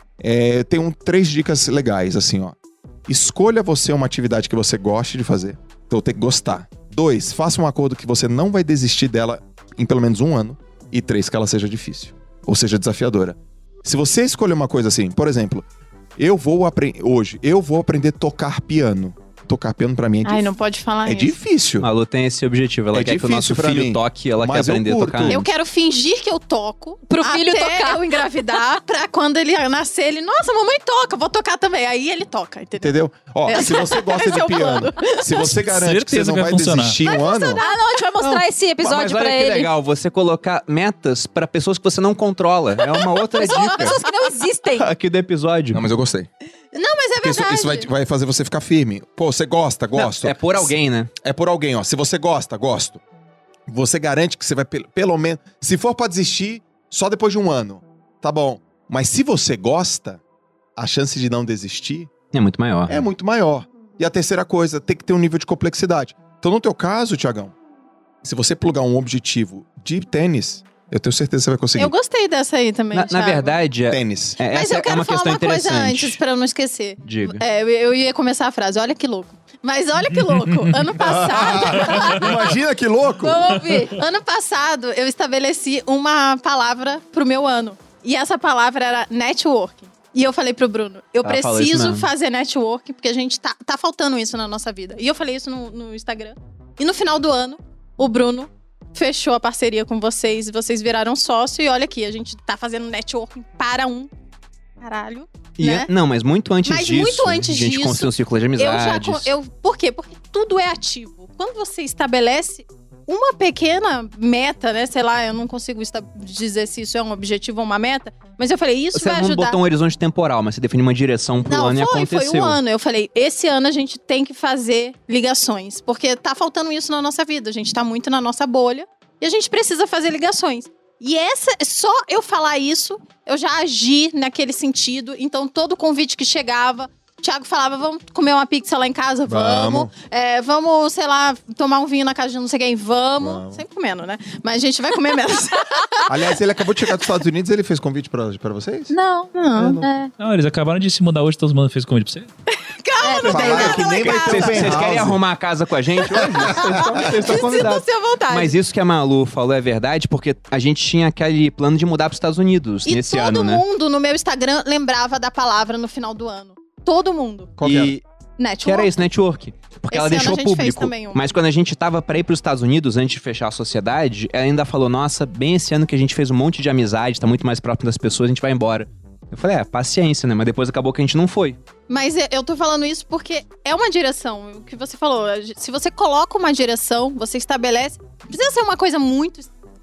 Tenho 3 dicas legais, assim, ó. Escolha você uma atividade que você goste de fazer. Então tem que gostar. 2, faça um acordo que você não vai desistir dela em pelo menos 1 ano. E 3, que ela seja difícil. Ou seja, desafiadora. Se você escolher uma coisa assim, por exemplo, eu vou aprender a tocar piano. Tocar piano pra mim é Ai, difícil. não pode falar É isso. difícil. A Lu tem esse objetivo. Ela É quer que o nosso difícil pra filho mim. toque, ela Mas quer eu aprender a curto. tocar. Eu quero fingir que eu toco Pro filho até tocar. eu engravidar, pra quando ele nascer, ele... Nossa, mamãe toca, vou tocar também. Aí ele toca, entendeu? Entendeu? Ó, se você gosta Esse de é o piano, se você garante que você Certeza não que vai vai funcionar. desistir um ano... Ah, não, a gente vai mostrar esse episódio Mas olha pra que ele. legal, você colocar metas pra pessoas que você não controla. É uma outra São dica pessoas que não existem. aqui do episódio. Não, mas eu gostei. Não, mas é Porque verdade. isso vai fazer você ficar firme. Pô, você gosta? Gosto. É por alguém, né? É por alguém, ó. Se você gosta, gosto. Você garante que você vai, pelo menos... Se for pra desistir, só depois de 1 ano. Tá bom. Mas se você gosta, a chance de não desistir É muito maior. é muito maior. E a terceira coisa, tem que ter um nível de complexidade. Então, no teu caso, Thiagão, se você plugar um objetivo de tênis, eu tenho certeza que você vai conseguir. Eu gostei dessa aí também, Na Thiago. verdade, Tênis. Mas essa eu é quero uma falar questão uma coisa interessante. antes, pra eu não esquecer. Diga. Eu ia começar a frase, olha que louco. Mas olha que louco, ano passado... Imagina que louco! Vamos ouvir. Ano passado, eu estabeleci uma palavra pro meu ano. E essa palavra era networking. E eu falei pro Bruno, eu Ela falou isso preciso mesmo. fazer networking, porque a gente tá faltando isso na nossa vida. E eu falei isso no Instagram. E no final do ano, o Bruno fechou a parceria com vocês, e vocês viraram sócio. E olha aqui, a gente tá fazendo networking para um caralho, né? Não, mas muito antes Mas disso. muito antes a gente disso, construiu um círculo de amizades. Por quê? Porque tudo é ativo. Quando você estabelece uma pequena meta, né? Sei lá, eu não consigo dizer se isso é um objetivo ou uma meta, mas eu falei, isso Você vai não ajudar. botou um horizonte temporal, mas você definiu uma direção pro Não, ano e foi aconteceu. um ano. Eu falei, esse ano a gente tem que fazer ligações. Porque tá faltando isso na nossa vida. A gente tá muito na nossa bolha. E a gente precisa fazer ligações. E só eu falar isso, eu já agi naquele sentido. Então, todo convite que chegava, o Thiago falava, vamos comer uma pizza lá em casa? Vamos. Vamos, sei lá, tomar um vinho na casa de não sei quem? Vamos. Sempre comendo, né? Mas a gente vai comer menos. Aliás, ele acabou de chegar dos Estados Unidos, ele fez convite pra vocês? Não. Não. Não, eles acabaram de se mudar hoje, todos mundo fez convite pra você. Calma, não tem Falaram nada que lá nem em vai casa. ter Vocês open querem house. arrumar a casa com a gente hoje? Vocês estão convidados. Sintam-se à vontade. Mas isso que a Malu falou é verdade, porque a gente tinha aquele plano de mudar para os Estados Unidos E nesse todo ano, né? mundo no meu Instagram lembrava da palavra no final do ano. Todo mundo. Qual que era? E Network. que era isso, network. Porque ela Esse ano deixou a gente fez público. também um. Mas quando a gente tava pra ir pros Estados Unidos, antes de fechar a sociedade, ela ainda falou, nossa, bem esse ano que a gente fez um monte de amizade, tá muito mais próximo das pessoas, a gente vai embora. Eu falei, paciência, né? Mas depois acabou que a gente não foi. Mas eu tô falando isso porque é uma direção. O que você falou, se você coloca uma direção, você estabelece... Não precisa ser uma coisa muito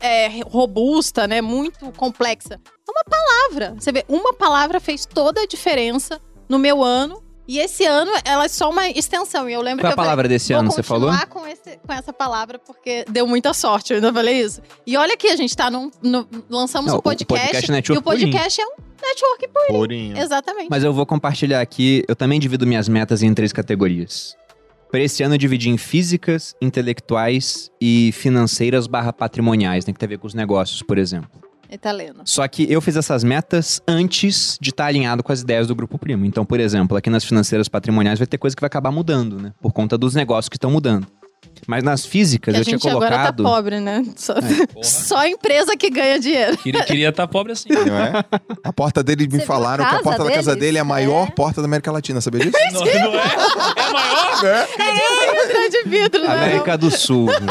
robusta, né? Muito complexa. É uma palavra. Você vê, uma palavra fez toda a diferença no meu ano. E esse ano, ela é só uma extensão. E eu lembro Qual é que a palavra desse ano, você falou? Vou continuar com essa palavra, porque deu muita sorte, eu ainda falei isso. E olha aqui, a gente tá lançamos um podcast. O podcast network e o podcast é um network Purinho. exatamente. Mas eu vou compartilhar aqui, eu também divido minhas metas em 3 categorias. Para esse ano eu dividi em físicas, intelectuais e financeiras / patrimoniais, né, que tem a ver com os negócios, por exemplo. Tá lendo. Só que eu fiz essas metas antes de estar alinhado com as ideias do Grupo Primo. Então, por exemplo, aqui nas financeiras patrimoniais vai ter coisa que vai acabar mudando, né? Por conta dos negócios que estão mudando. Mas nas físicas Que eu tinha a gente agora tá colocado... pobre, né? Só empresa que ganha dinheiro. Queria estar pobre assim. Não é? A porta dele, me Você viu falaram a que a casa porta da casa deles? dele é a maior porta da América Latina, sabia disso? Não é? É maior? De vidro, né? América do Sul. Né?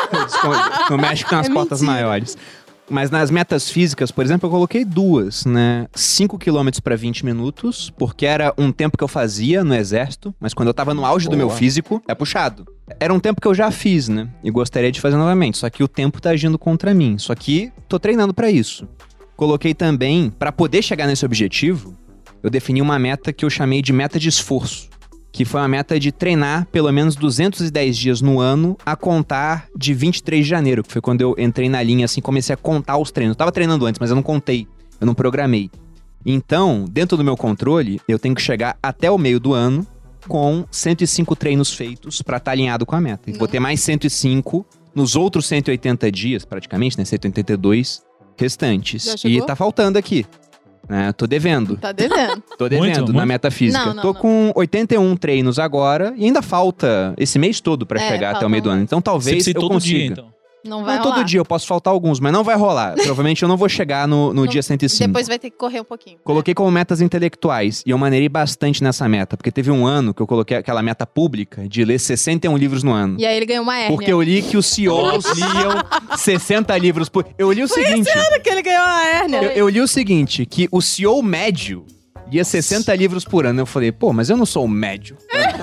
No México tem umas portas mentira. maiores. Mas nas metas físicas, por exemplo, eu coloquei 2, né? 5 km para 20 minutos, porque era um tempo que eu fazia no exército, mas quando eu tava no auge do meu físico, é puxado. Era um tempo que eu já fiz, né? E gostaria de fazer novamente, só que o tempo tá agindo contra mim. Só que tô treinando para isso. Coloquei também, para poder chegar nesse objetivo, eu defini uma meta que eu chamei de meta de esforço. Que foi uma meta de treinar pelo menos 210 dias no ano a contar de 23 de janeiro, que foi quando eu entrei na linha, assim, comecei a contar os treinos. Eu tava treinando antes, mas eu não contei, eu não programei. Então, dentro do meu controle, eu tenho que chegar até o meio do ano com 105 treinos feitos pra estar alinhado com a meta. E vou ter mais 105 nos outros 180 dias, praticamente, né, 182 restantes. Já chegou? E tá faltando aqui. Tô devendo. Tá devendo. Tô devendo Muito, na muito? meta física. Não, Tô com 81 treinos agora e ainda falta esse mês todo pra chegar até falta o meio do ano. Então Você talvez precisa ir eu todo consiga. dia, então. Não vai Não rolar. todo dia, eu posso faltar alguns, mas não vai rolar. Provavelmente eu não vou chegar no dia 105. Depois vai ter que correr um pouquinho. Coloquei como metas intelectuais e eu maneirei bastante nessa meta, porque teve um ano que eu coloquei aquela meta pública de ler 61 livros no ano. E aí ele ganhou uma hérnia. Porque eu li que os CEOs liam 60 livros por... Eu li o seguinte... que ele ganhou uma hérnia. Eu li o seguinte, que o CEO médio lia 60 livros por ano. Eu falei, pô, mas eu não sou médio.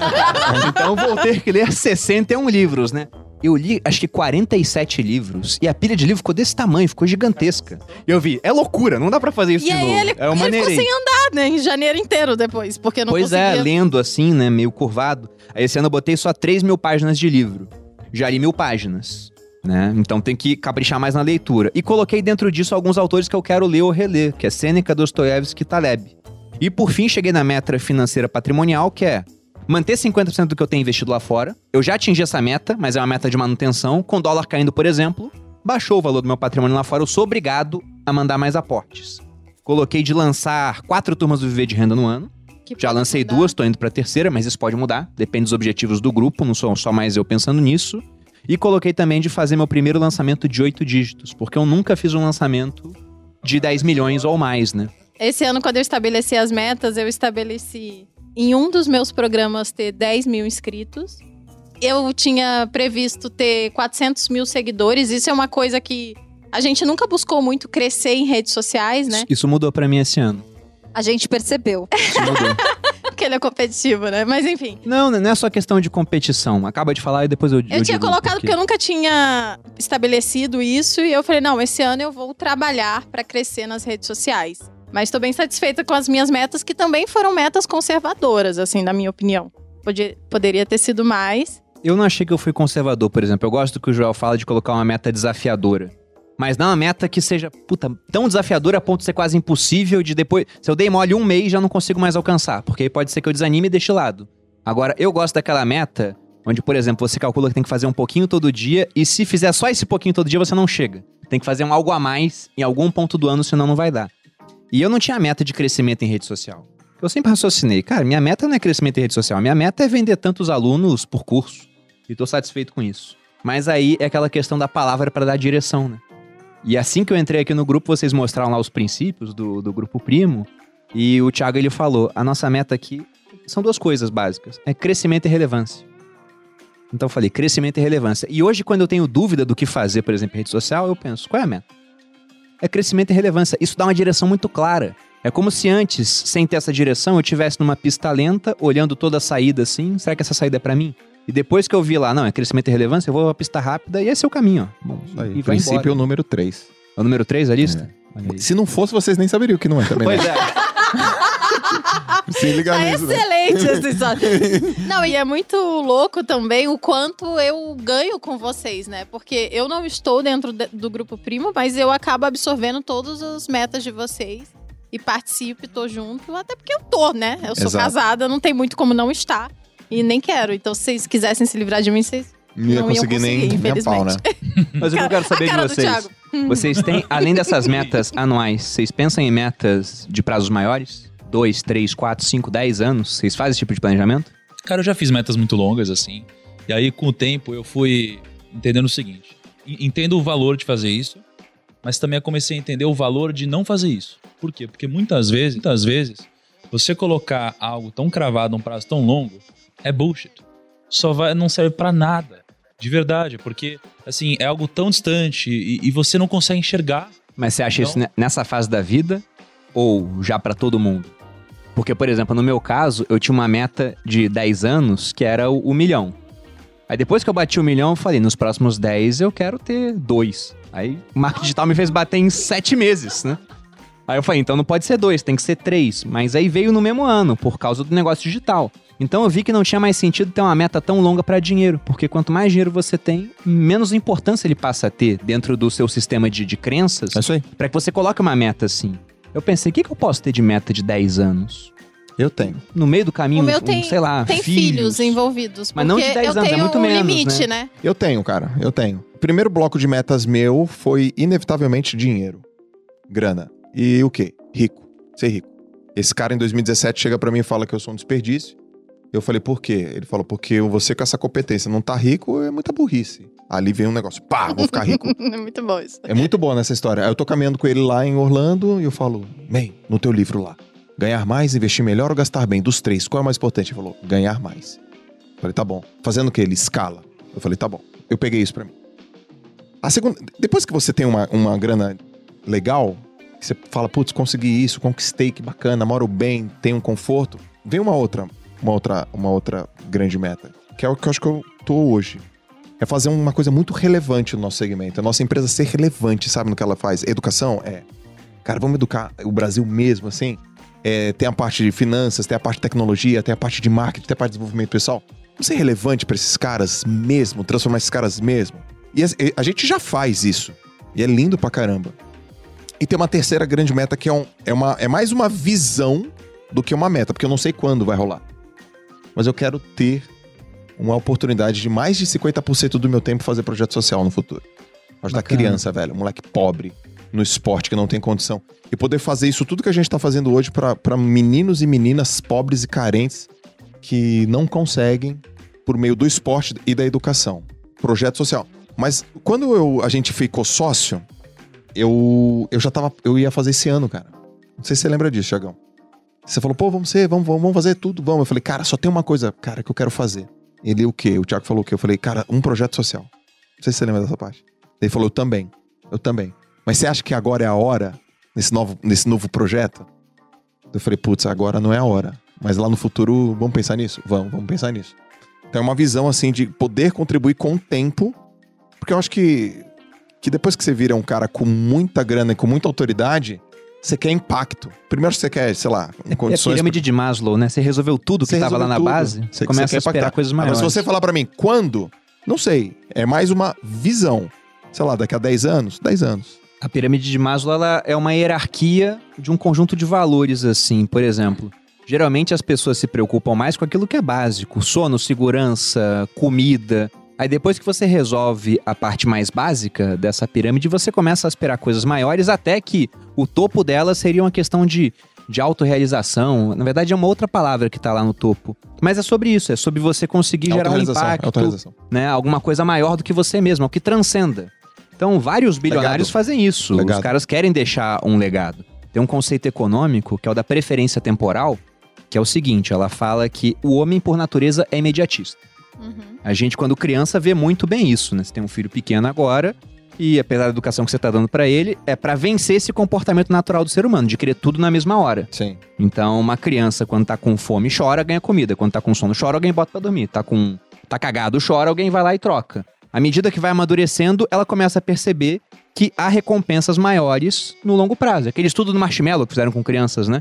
Então eu vou ter que ler 61 livros, né? Eu li, acho que 47 livros. E a pilha de livro ficou desse tamanho, ficou gigantesca. E eu vi, é loucura, não dá pra fazer isso E de aí novo. ele Eu ficou maneirei. sem andar, né? Em janeiro inteiro depois, porque não Pois conseguia. lendo assim, né, meio curvado. Aí esse ano eu botei só 3.000 páginas de livro. Já li 1.000 páginas, né? Então tem que caprichar mais na leitura. E coloquei dentro disso alguns autores que eu quero ler ou reler, que é Sêneca, Dostoiévski e Taleb. E por fim cheguei na meta financeira patrimonial, que é manter 50% do que eu tenho investido lá fora. Eu já atingi essa meta, mas é uma meta de manutenção. Com o dólar caindo, por exemplo, baixou o valor do meu patrimônio lá fora, eu sou obrigado a mandar mais aportes. Coloquei de lançar 4 turmas do Viver de Renda no ano. Que Já pode lancei mudar. 2, tô indo pra terceira, mas isso pode mudar. Depende dos objetivos do grupo, não sou só mais eu pensando nisso. E coloquei também de fazer meu primeiro lançamento de 8 dígitos, porque eu nunca fiz um lançamento de 10 milhões ou mais, né? Esse ano, quando eu estabeleci as metas, eu estabeleci em um dos meus programas ter 10 mil inscritos. Eu tinha previsto ter 400 mil seguidores. Isso é uma coisa que a gente nunca buscou muito crescer em redes sociais, né? Isso mudou pra mim esse ano. A gente percebeu. Isso mudou. Porque ele é competitivo, né? Mas enfim. Não é só questão de competição. Acaba de falar e depois eu Eu tinha digo colocado por quê. porque eu nunca tinha estabelecido isso. E eu falei, não, esse ano eu vou trabalhar pra crescer nas redes sociais. Mas estou bem satisfeita com as minhas metas, que também foram metas conservadoras, assim, na minha opinião. Poderia ter sido mais. Eu não achei que eu fui conservador, por exemplo. Eu gosto do que o Joel fala de colocar uma meta desafiadora. Mas não uma meta que seja, tão desafiadora a ponto de ser quase impossível de depois... Se eu dei mole um mês, já não consigo mais alcançar. Porque aí pode ser que eu desanime e deixe de lado. Agora, eu gosto daquela meta onde, por exemplo, você calcula que tem que fazer um pouquinho todo dia e se fizer só esse pouquinho todo dia, você não chega. Tem que fazer um algo a mais em algum ponto do ano, senão não vai dar. E eu não tinha meta de crescimento em rede social. Eu sempre raciocinei, cara, minha meta não é crescimento em rede social, minha meta é vender tantos alunos por curso. E tô satisfeito com isso. Mas aí é aquela questão da palavra para dar direção, né? E assim que eu entrei aqui no grupo, vocês mostraram lá os princípios do Grupo Primo. E o Thiago, ele falou, a nossa meta aqui são 2 coisas básicas. É crescimento e relevância. Então eu falei, crescimento e relevância. E hoje, quando eu tenho dúvida do que fazer, por exemplo, em rede social, eu penso, qual é a meta? É crescimento e relevância. Isso dá uma direção muito clara. É como se antes, sem ter essa direção, eu estivesse numa pista lenta, olhando toda a saída assim, será que essa saída é pra mim? E depois que eu vi lá, não, é crescimento e relevância, eu vou pra pista rápida e esse é o caminho, ó. Bom, Isso aí. e vai Princípio embora. número 3. É o número 3 a lista? Olha aí. Se não fosse, vocês nem saberiam o que não é também. Pois né? é. Se liga Tá nisso, né? excelente essa história. Não, e é muito louco também o quanto eu ganho com vocês, né? Porque eu não estou dentro do Grupo Primo, mas eu acabo absorvendo todas as metas de vocês. E participo e tô junto, até porque eu tô, né? Eu sou Exato. casada, não tem muito como não estar. E nem quero. Então, se vocês quisessem se livrar de mim, vocês Não ia não iam conseguir nem a pau, né? Mas o que eu quero saber A de cara do vocês, Thiago. vocês têm, além dessas metas anuais, vocês pensam em metas de prazos maiores? 2, 3, 4, 5, 10 anos? Vocês fazem esse tipo de planejamento? Cara, eu já fiz metas muito longas, assim. E aí, com o tempo, eu fui entendendo o seguinte. Entendo o valor de fazer isso, mas também eu comecei a entender o valor de não fazer isso. Por quê? Porque muitas vezes, você colocar algo tão cravado, um prazo tão longo, é bullshit. Não serve pra nada. De verdade, porque, assim, é algo tão distante e você não consegue enxergar. Mas você acha isso nessa fase da vida ou já pra todo mundo? Porque, por exemplo, no meu caso, eu tinha uma meta de 10 anos que era o 1 milhão. Aí depois que eu bati o 1 milhão, eu falei, nos próximos 10 eu quero ter 2. Aí o marketing digital me fez bater em 7 meses, né? Aí eu falei, então não pode ser 2, tem que ser 3. Mas aí veio no mesmo ano, por causa do negócio digital. Então eu vi que não tinha mais sentido ter uma meta tão longa pra dinheiro. Porque quanto mais dinheiro você tem, menos importância ele passa a ter dentro do seu sistema de crenças. É isso aí. Pra que você coloque uma meta assim. Eu pensei, o que eu posso ter de meta de 10 anos? Eu tenho. No meio do caminho, O meu tem, sei lá, tem filhos envolvidos. Mas não de 10 eu anos, é tenho muito um menos, limite, né? né? Eu tenho, cara. Eu tenho. O primeiro bloco de metas meu foi, inevitavelmente, dinheiro. Grana. E o quê? Rico. Ser rico. Esse cara, em 2017, chega pra mim e fala que eu sou um desperdício. Eu falei, por quê? Ele falou, porque você com essa competência não tá rico, é muita burrice. Ali vem um negócio, pá, vou ficar rico. É muito bom isso. É muito boa nessa história. Aí eu tô caminhando com ele lá em Orlando e eu falo, bem, no teu livro lá, ganhar mais, investir melhor ou gastar bem? Dos 3, qual é o mais importante? Ele falou, ganhar mais. Eu falei, tá bom. Fazendo o quê? Ele escala. Eu falei, tá bom. Eu peguei isso pra mim. A segunda, depois que você tem uma grana legal, que você fala, putz, consegui isso, conquistei, que bacana, moro bem, tenho um conforto, vem uma outra grande meta, que é o que eu acho que eu tô hoje. É fazer uma coisa muito relevante no nosso segmento. A nossa empresa ser relevante, sabe, no que ela faz? Educação? Cara, vamos educar o Brasil mesmo, assim? Tem a parte de finanças, tem a parte de tecnologia, tem a parte de marketing, tem a parte de desenvolvimento pessoal. Vamos ser relevante pra esses caras mesmo, transformar esses caras mesmo. E a gente já faz isso. E é lindo pra caramba. E tem uma terceira grande meta que é mais uma visão do que uma meta, porque eu não sei quando vai rolar. Mas eu quero ter uma oportunidade de mais de 50% do meu tempo fazer projeto social no futuro. Pode dar criança, velho, moleque pobre, no esporte que não tem condição. E poder fazer isso tudo que a gente tá fazendo hoje pra meninos e meninas pobres e carentes que não conseguem por meio do esporte e da educação. Projeto social. Mas quando a gente ficou sócio, eu ia fazer esse ano, cara. Não sei se você lembra disso, Thiagão. Você falou, pô, vamos fazer tudo, vamos. Eu falei, cara, só tem uma coisa, cara, que eu quero fazer. Ele, o quê? O Thiago falou o quê? Eu falei, cara, um projeto social. Não sei se você lembra dessa parte. Ele falou, eu também. Mas você acha que agora é a hora, nesse novo projeto? Eu falei, putz, agora não é a hora. Mas lá no futuro, vamos pensar nisso? Vamos pensar nisso. Então é uma visão, assim, de poder contribuir com o tempo. Porque eu acho que depois que você vira um cara com muita grana e com muita autoridade, você quer impacto. Primeiro você quer, sei lá, condições... É a pirâmide de Maslow, né? Você resolveu tudo que estava lá na base, você começa a esperar coisas maiores. Mas se você falar pra mim, quando? Não sei. É mais uma visão. Sei lá, daqui a 10 anos? 10 anos. A pirâmide de Maslow, ela é uma hierarquia de um conjunto de valores, assim. Por exemplo, geralmente as pessoas se preocupam mais com aquilo que é básico. Sono, segurança, comida. Aí depois que você resolve a parte mais básica dessa pirâmide, você começa a aspirar coisas maiores, até que o topo dela seria uma questão de autorrealização. Na verdade, é uma outra palavra que tá lá no topo. Mas é sobre isso, é sobre você conseguir gerar um impacto, né? Alguma coisa maior do que você mesmo, o que transcenda. Então, vários bilionários fazem isso. Legado. Os caras querem deixar um legado. Tem um conceito econômico, que é o da preferência temporal, que é o seguinte, ela fala que o homem, por natureza, é imediatista. A gente, quando criança, vê muito bem isso, né? Você tem um filho pequeno agora, e apesar da educação que você tá dando pra ele, é pra vencer esse comportamento natural do ser humano, de querer tudo na mesma hora. Sim. Então, uma criança, quando tá com fome, chora, ganha comida. Quando tá com sono, chora, alguém bota pra dormir. Tá cagado, chora, alguém vai lá e troca. À medida que vai amadurecendo, ela começa a perceber que há recompensas maiores no longo prazo. Aquele estudo do marshmallow que fizeram com crianças, né?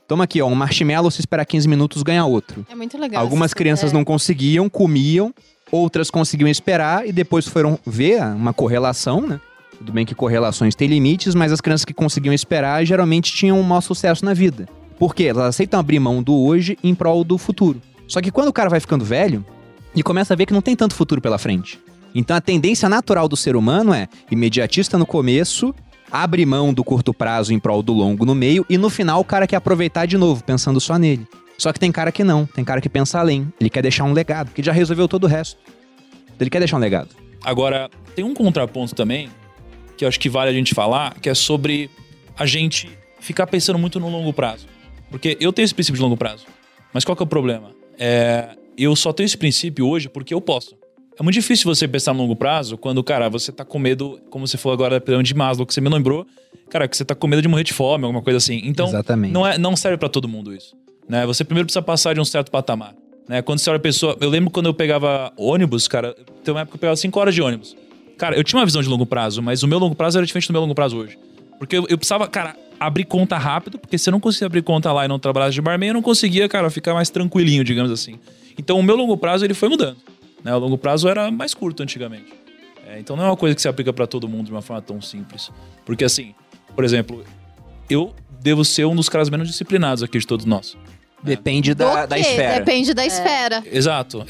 Toma aqui, ó, um marshmallow, se esperar 15 minutos, ganha outro. É muito legal. Algumas essa- crianças não conseguiam, comiam, outras conseguiam esperar e depois foram ver uma correlação, né? Tudo bem que correlações têm limites, mas as crianças que conseguiam esperar geralmente tinham um maior sucesso na vida. Por quê? Elas aceitam abrir mão do hoje em prol do futuro. Só que quando o cara vai ficando velho e começa a ver que não tem tanto futuro pela frente. Então a tendência natural do ser humano é imediatista no começo, abre mão do curto prazo em prol do longo no meio e no final o cara quer aproveitar de novo, pensando só nele. Só que tem cara que não, tem cara que pensa além. Ele quer deixar um legado, porque já resolveu todo o resto. Ele quer deixar um legado. Agora, tem um contraponto também, que eu acho que vale a gente falar, que é sobre a gente ficar pensando muito no longo prazo. Porque eu tenho esse princípio de longo prazo. Mas qual que é o problema? Eu só tenho esse princípio hoje porque eu posso. É muito difícil você pensar no longo prazo quando, cara, você tá com medo, como você falou agora da pirâmide de Maslow, que você me lembrou, cara, que você tá com medo de morrer de fome, alguma coisa assim. Então, Exatamente. não serve pra todo mundo isso. Né? Você primeiro precisa passar de um certo patamar. Né? Quando você olha a pessoa... Eu lembro quando eu pegava ônibus, cara, tem uma época que eu pegava 5 horas de ônibus. Cara, eu tinha uma visão de longo prazo, mas o meu longo prazo era diferente do meu longo prazo hoje. Porque eu precisava, cara, abrir conta rápido, porque se eu não conseguia abrir conta lá e não trabalhasse de barman, eu não conseguia, cara, ficar mais tranquilinho, digamos assim. Então o meu longo prazo, ele foi mudando. Né? O longo prazo era mais curto antigamente. Então não é uma coisa que se aplica pra todo mundo de uma forma tão simples. Porque assim, por exemplo, eu devo ser um dos caras menos disciplinados aqui de todos nós. Depende da quê? esfera. Depende da esfera. Exato.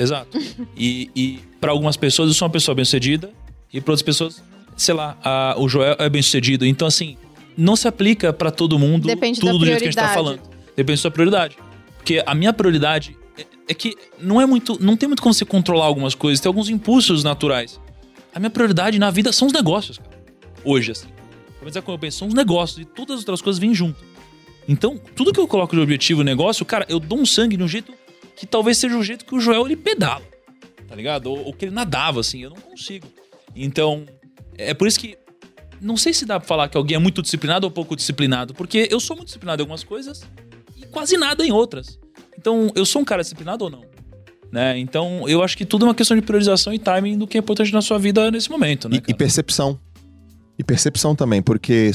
E para algumas pessoas eu sou uma pessoa bem-sucedida e para outras pessoas, sei lá, o Joel é bem-sucedido. Então assim, não se aplica para todo mundo Depende tudo da do jeito que a gente tá prioridade. falando. Depende da sua prioridade. Porque a minha prioridade é que não tem muito como você controlar algumas coisas, tem alguns impulsos naturais. A minha prioridade na vida são os negócios, cara. Hoje, assim. Pelo menos é como eu penso, são os negócios e todas as outras coisas vêm junto. Então, tudo que eu coloco de objetivo no negócio, cara, eu dou um sangue de um jeito que talvez seja o jeito que o Joel, ele pedala, tá ligado? Ou que ele nadava, assim, eu não consigo. Então, é por isso que não sei se dá pra falar que alguém é muito disciplinado ou pouco disciplinado, porque eu sou muito disciplinado em algumas coisas e quase nada em outras. Então, eu sou um cara disciplinado ou não? Né? Então, eu acho que tudo é uma questão de priorização e timing do que é importante na sua vida nesse momento, né, E percepção. E percepção também, porque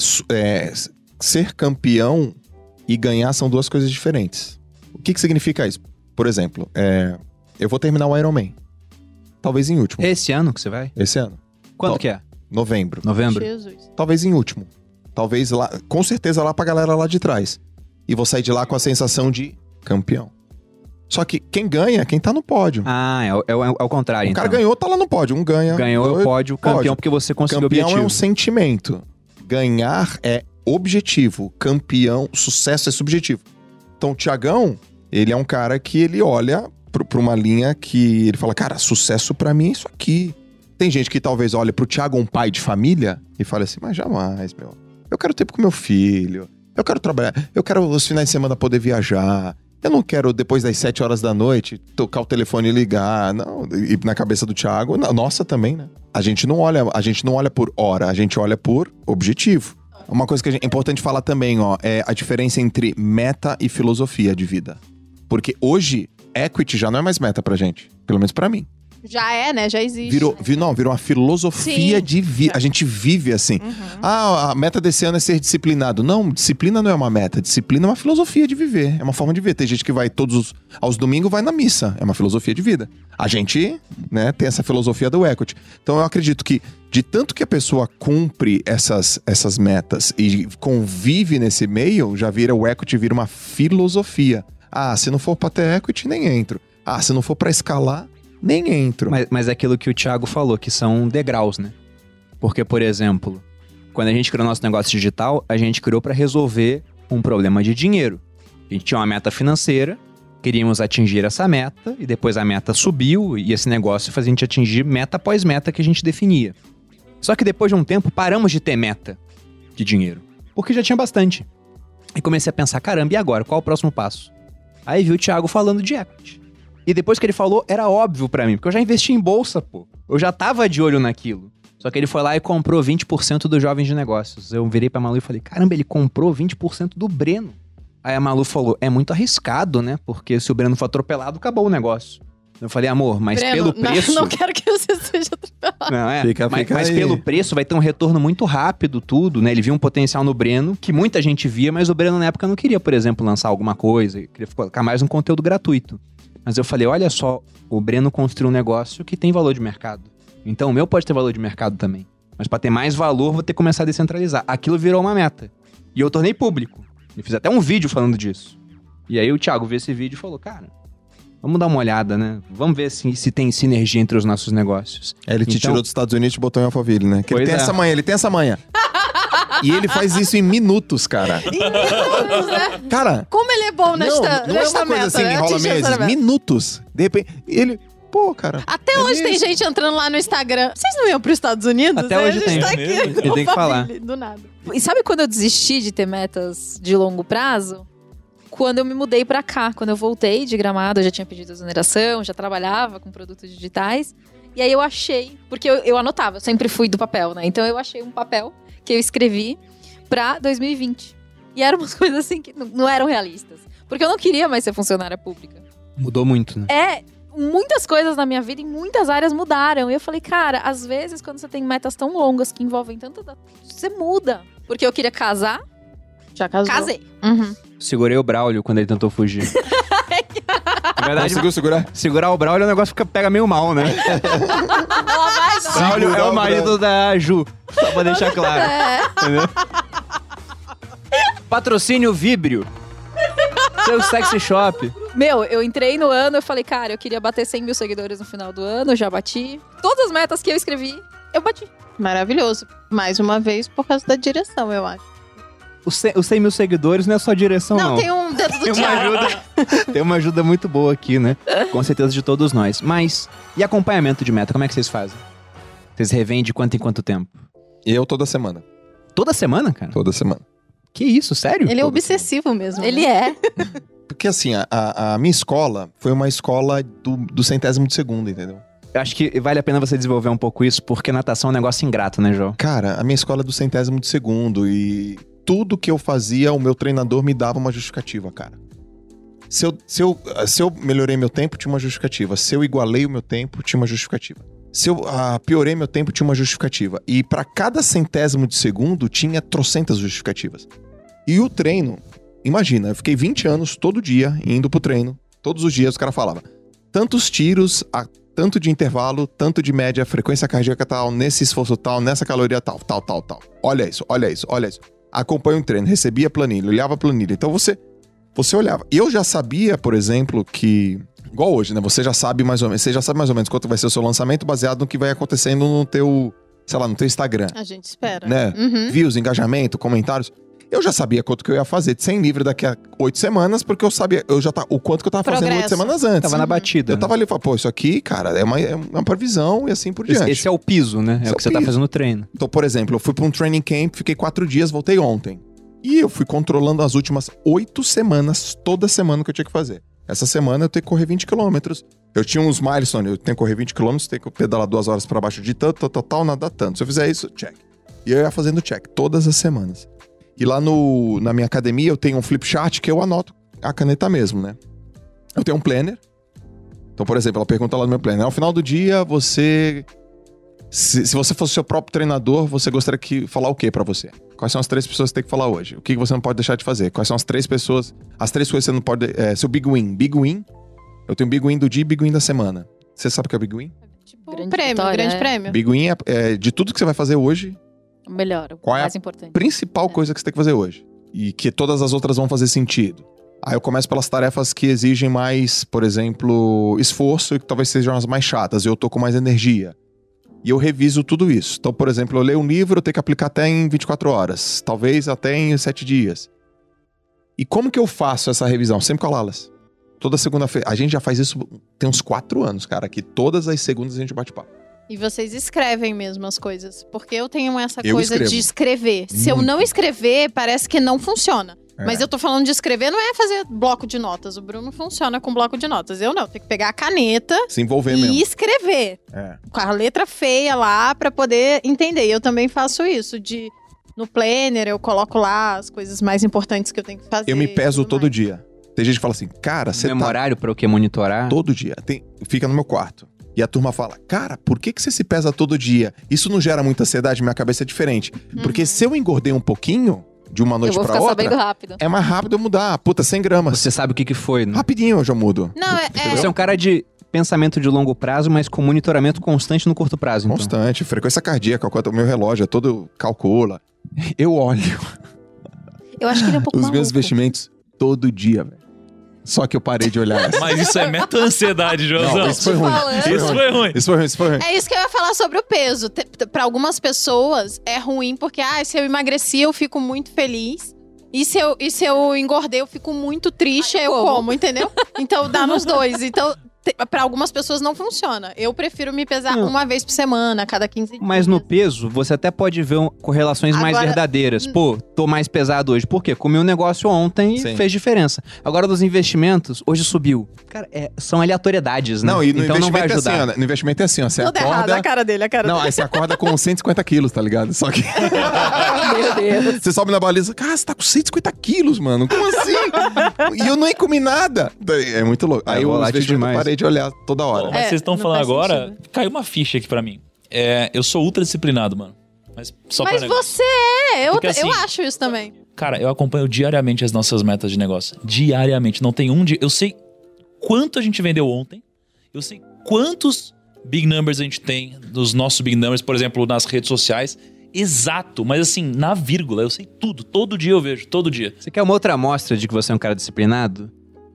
ser campeão e ganhar são duas coisas diferentes. O que significa isso? Por exemplo, eu vou terminar o Ironman. Talvez em último. Esse ano que você vai? Esse ano. Quando que é? Novembro. Novembro? Jesus. Talvez em último. Talvez lá, com certeza lá pra galera lá de trás. E vou sair de lá com a sensação de campeão. Só que quem ganha, quem tá no pódio. Ah, é o contrário, O cara então. ganhou, tá lá no pódio. Um ganha. Ganhou dois, o pódio, campeão, porque você conseguiu o Campeão objetivo. é um sentimento. Ganhar é objetivo. Campeão, sucesso é subjetivo. Então o Thiagão, ele é um cara que ele olha pra uma linha que ele fala, cara, sucesso pra mim é isso aqui. Tem gente que talvez olhe pro Thiago, um pai de família, e fale assim, mas jamais, meu. Eu quero tempo com meu filho. Eu quero trabalhar. Eu quero os finais de semana poder viajar. Eu não quero, depois das 7 horas da noite, tocar o telefone e ligar. Não, e na cabeça do Thiago, nossa também, né? A gente não olha por hora, a gente olha por objetivo. Uma coisa que é importante falar também, ó, é a diferença entre meta e filosofia de vida. Porque hoje, equity já não é mais meta pra gente. Pelo menos pra mim. Já é, né? Já existe. Virou uma filosofia Sim. de vida. A gente vive assim. Ah, a meta desse ano é ser disciplinado. Não, disciplina não é uma meta. Disciplina é uma filosofia de viver. É uma forma de viver. Tem gente que vai aos domingos vai na missa. É uma filosofia de vida. A gente, né, tem essa filosofia do equity. Então eu acredito que de tanto que a pessoa cumpre essas metas e convive nesse meio, já vira o equity, vira uma filosofia. Ah, se não for pra ter equity, nem entro. Ah, se não for pra escalar, nem entro. Mas é aquilo que o Thiago falou, que são degraus, né? Porque, por exemplo, quando a gente criou nosso negócio digital, a gente criou para resolver um problema de dinheiro. A gente tinha uma meta financeira, queríamos atingir essa meta, e depois a meta subiu, e esse negócio fazia a gente atingir meta após meta que a gente definia. Só que depois de um tempo, paramos de ter meta de dinheiro, porque já tinha bastante. E comecei a pensar, caramba, e agora? Qual o próximo passo? Aí vi o Thiago falando de equity. E depois que ele falou, era óbvio pra mim, porque eu já investi em bolsa, pô. Eu já tava de olho naquilo. Só que ele foi lá e comprou 20% dos Jovens de Negócios. Eu virei pra Malu e falei, caramba, ele comprou 20% do Breno. Aí a Malu falou, é muito arriscado, né? Porque se o Breno for atropelado, acabou o negócio. Eu falei, amor, mas Breno, pelo preço... Não quero que você seja atropelado. Não, é. Fica mas aí. pelo preço vai ter um retorno muito rápido, tudo, né? Ele viu um potencial no Breno, que muita gente via, mas o Breno na época não queria, por exemplo, lançar alguma coisa, queria colocar mais um conteúdo gratuito. Mas eu falei, olha só, o Breno construiu um negócio que tem valor de mercado. Então o meu pode ter valor de mercado também. Mas pra ter mais valor, vou ter que começar a descentralizar. Aquilo virou uma meta. E eu tornei público. Eu fiz até um vídeo falando disso. E aí o Thiago viu esse vídeo e falou, cara... Vamos dar uma olhada, né? Vamos ver se tem sinergia entre os nossos negócios. Ele te tirou dos Estados Unidos e te botou em Alphaville, né? Que ele Pois tem é. essa manha, ele tem essa manha. E ele faz isso em minutos, cara. Cara, Como ele é bom não é nesta uma coisa meta, assim né? que enrola Atingir essa meses. meta. Minutos. De repente, ele... Pô, cara. Até é hoje tem mesmo. gente entrando lá no Instagram. Vocês não iam pros Estados Unidos? Até Aí hoje a gente tem. tá É aqui. mesmo? Eu tenho que falar. Do nada. E sabe quando eu desisti de ter metas de longo prazo? Quando eu me mudei pra cá, quando eu voltei de Gramado, eu já tinha pedido exoneração, já trabalhava com produtos digitais. E aí eu achei, porque eu anotava, eu sempre fui do papel, né? Então eu achei um papel que eu escrevi pra 2020. E eram umas coisas assim que não eram realistas. Porque eu não queria mais ser funcionária pública. Mudou muito, né? Muitas coisas na minha vida em muitas áreas mudaram. E eu falei, cara, às vezes quando você tem metas tão longas que envolvem tanta... Você muda. Porque eu queria casar, Já casou. casei. Uhum. Segurei o Braulio quando ele tentou fugir. Na verdade, Conseguiu segurar? segurar o Braulio, o negócio pega meio mal, né? Ela vai dar. Braulio é o marido da Ju. Só pra deixar claro. Entendeu? Patrocínio Vibrio. Seu sexy shop. Meu, eu entrei no ano, eu falei, cara, eu queria bater 100 mil seguidores no final do ano, eu já bati. Todas as metas que eu escrevi, eu bati. Maravilhoso. Mais uma vez, por causa da direção, eu acho. Os 100 mil seguidores não é só direção, não. Não, tem um dedo do Tem uma Thiago. ajuda. Tem uma ajuda muito boa aqui, né? Com certeza de todos nós. Mas, e acompanhamento de meta, como é que vocês fazem? Vocês revêm de quanto em quanto tempo? Eu toda semana. Toda semana, cara? Toda semana. Que isso, sério? Ele é obsessivo mesmo. Ele né? é. Porque assim, a minha escola foi uma escola do 100º de segundo, entendeu? Eu acho que vale a pena você desenvolver um pouco isso, porque natação é um negócio ingrato, né, João? Cara, a minha escola é do 100º de segundo e tudo que eu fazia, o meu treinador me dava uma justificativa, cara. Se eu melhorei meu tempo, tinha uma justificativa. Se eu igualei o meu tempo, tinha uma justificativa. Se eu piorei meu tempo, tinha uma justificativa. E pra cada 100º de segundo, tinha trocentas justificativas. E o treino, imagina, eu fiquei 20 anos todo dia indo pro treino. Todos os dias o cara falava, tantos tiros, tanto de intervalo, tanto de média, frequência cardíaca tal, nesse esforço tal, nessa caloria tal. Olha isso. Acompanha o treino, recebia a planilha, olhava a planilha. Então você olhava. E eu já sabia, por exemplo, que... Igual hoje, né? Você já sabe mais ou menos quanto vai ser o seu lançamento baseado no que vai acontecendo no teu, sei lá, no teu Instagram. A gente espera. Né? Uhum. Views, engajamento, comentários. Eu já sabia quanto que eu ia fazer de 100 livre daqui a 8 semanas, porque eu sabia o quanto que eu tava fazendo 8 semanas antes. Tava na batida. Eu tava ali e falei, pô, isso aqui, cara, é uma previsão e assim por diante. Esse é o piso, né? É o que você tá fazendo no treino. Então, por exemplo, eu fui pra um training camp, fiquei 4 dias, voltei ontem. E eu fui controlando as últimas 8 semanas, toda semana que eu tinha que fazer. Essa semana eu tenho que correr 20 quilômetros. Eu tinha uns milestones, eu tenho que correr 20 quilômetros, tenho que pedalar 2 horas pra baixo de tanto, nadar tanto. Se eu fizer isso, check. E eu ia fazendo check todas as semanas. E lá na minha academia eu tenho um flip chart que eu anoto a caneta mesmo, né? Eu tenho um planner. Então, por exemplo, ela pergunta lá no meu planner. Ao final do dia, você... Se você fosse seu próprio treinador, você gostaria que falar o que pra você? Quais são as 3 pessoas que você tem que falar hoje? O que você não pode deixar de fazer? Quais são as 3 pessoas... As 3 coisas que você não pode... seu Big Win. Big Win. Eu tenho Big Win do dia e Big Win da semana. Você sabe o que é Big Win? Tipo, Grande um prêmio, vitória, grande é. prêmio. Big Win é de tudo que você vai fazer hoje, O melhor, o Qual é a mais importante. principal coisa que você tem que fazer hoje. E que todas as outras vão fazer sentido. Aí eu começo pelas tarefas que exigem mais, por exemplo, esforço e que talvez sejam as mais chatas. E eu tô com mais energia. E eu reviso tudo isso. Então, por exemplo, eu leio um livro, eu tenho que aplicar até em 24 horas. Talvez até em 7 dias. E como que eu faço essa revisão? Sempre com a Lalas. Toda segunda-feira. A gente já faz isso tem uns 4 anos, cara. Que todas as segundas a gente bate papo. E vocês escrevem mesmo as coisas. Porque eu tenho essa Eu coisa escrevo. de escrever. Se eu não escrever, parece que não funciona. É. Mas eu tô falando de escrever, não é fazer bloco de notas. O Bruno funciona com bloco de notas. Eu não, tenho que pegar a caneta Se envolver e mesmo. escrever. É. Com a letra feia lá pra poder entender. E eu também faço isso. No planner, eu coloco lá as coisas mais importantes que eu tenho que fazer. Eu me peso e tudo todo mais. dia. Tem gente que fala assim, cara, você Mesmo tá horário pra o quê? Monitorar? todo dia. Fica no meu quarto. E a turma fala, cara, por que você se pesa todo dia? Isso não gera muita ansiedade? Minha cabeça é diferente. Porque se eu engordei um pouquinho, de uma Eu noite vou pra ficar outra, sabendo rápido. é mais rápido eu mudar. Puta, 100 gramas. Você sabe o que foi, né? Rapidinho eu já mudo. Não, Você é um cara de pensamento de longo prazo, mas com monitoramento constante no curto prazo, então. Constante. Frequência cardíaca, o meu relógio é todo calcula. Eu olho Eu acho que ele é um pouco os meus maluco. investimentos todo dia, velho. Só que eu parei de olhar essa. Mas isso é meta-ansiedade, Joãozão. Não, isso foi ruim. falando. Isso foi ruim. Isso foi ruim. É isso que eu ia falar sobre o peso. Pra algumas pessoas é ruim porque, se eu emagreci, eu fico muito feliz. E se eu engordei, eu fico muito triste, aí eu como, entendeu? Então dá nos dois. Então, pra algumas pessoas não funciona. Eu prefiro me pesar Não. uma vez por semana, a cada 15 dias. Mas no peso, você até pode ver correlações mais Agora- verdadeiras. Pô, tô mais pesado hoje. Por quê? Comi um negócio ontem e Sim. fez diferença. Agora, dos investimentos, hoje subiu. Cara, são aleatoriedades, né? Não, e no então não vai investimento é ajudar. assim, ó. No investimento é assim, ó. Você Tudo errado, acorda... a cara dele, a cara Não, dele. aí você acorda com 150 quilos, tá ligado? Só que Meu Deus. você sobe na baliza, cara, você tá com 150 quilos, mano. Como assim? E eu nem comi nada. É muito louco. Aí eu volátil demais. parei de olhar toda hora. Mas vocês estão não falando faz agora, sentido. caiu uma ficha aqui pra mim. Eu sou ultra disciplinado, mano. Mas só Mas pra negócio. você eu Porque, assim, acho isso também. Cara, eu acompanho diariamente as nossas metas de negócio. Diariamente. Não tem um dia. Eu sei quanto a gente vendeu ontem. Eu sei quantos big numbers a gente tem dos nossos big numbers, por exemplo, nas redes sociais. Exato. Mas assim, na vírgula, eu sei tudo. Todo dia eu vejo. Todo dia. Você quer uma outra amostra de que você é um cara disciplinado?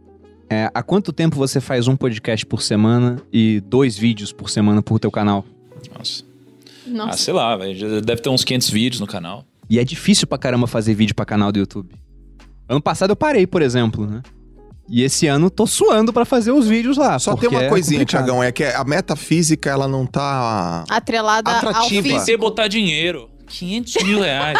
Há quanto tempo você faz um podcast por semana e 2 vídeos por semana por teu canal? Nossa. Nossa. Sei lá, velho. Já deve ter uns 500 vídeos no canal. E é difícil pra caramba fazer vídeo pra canal do YouTube. Ano passado eu parei, por exemplo, né? E esse ano tô suando pra fazer os vídeos lá. Só tem porque uma é coisinha, complicado. Tiagão, é que a metafísica, ela não tá... Atrelada ao Atrativa. físico. Você botar dinheiro. 500 mil reais.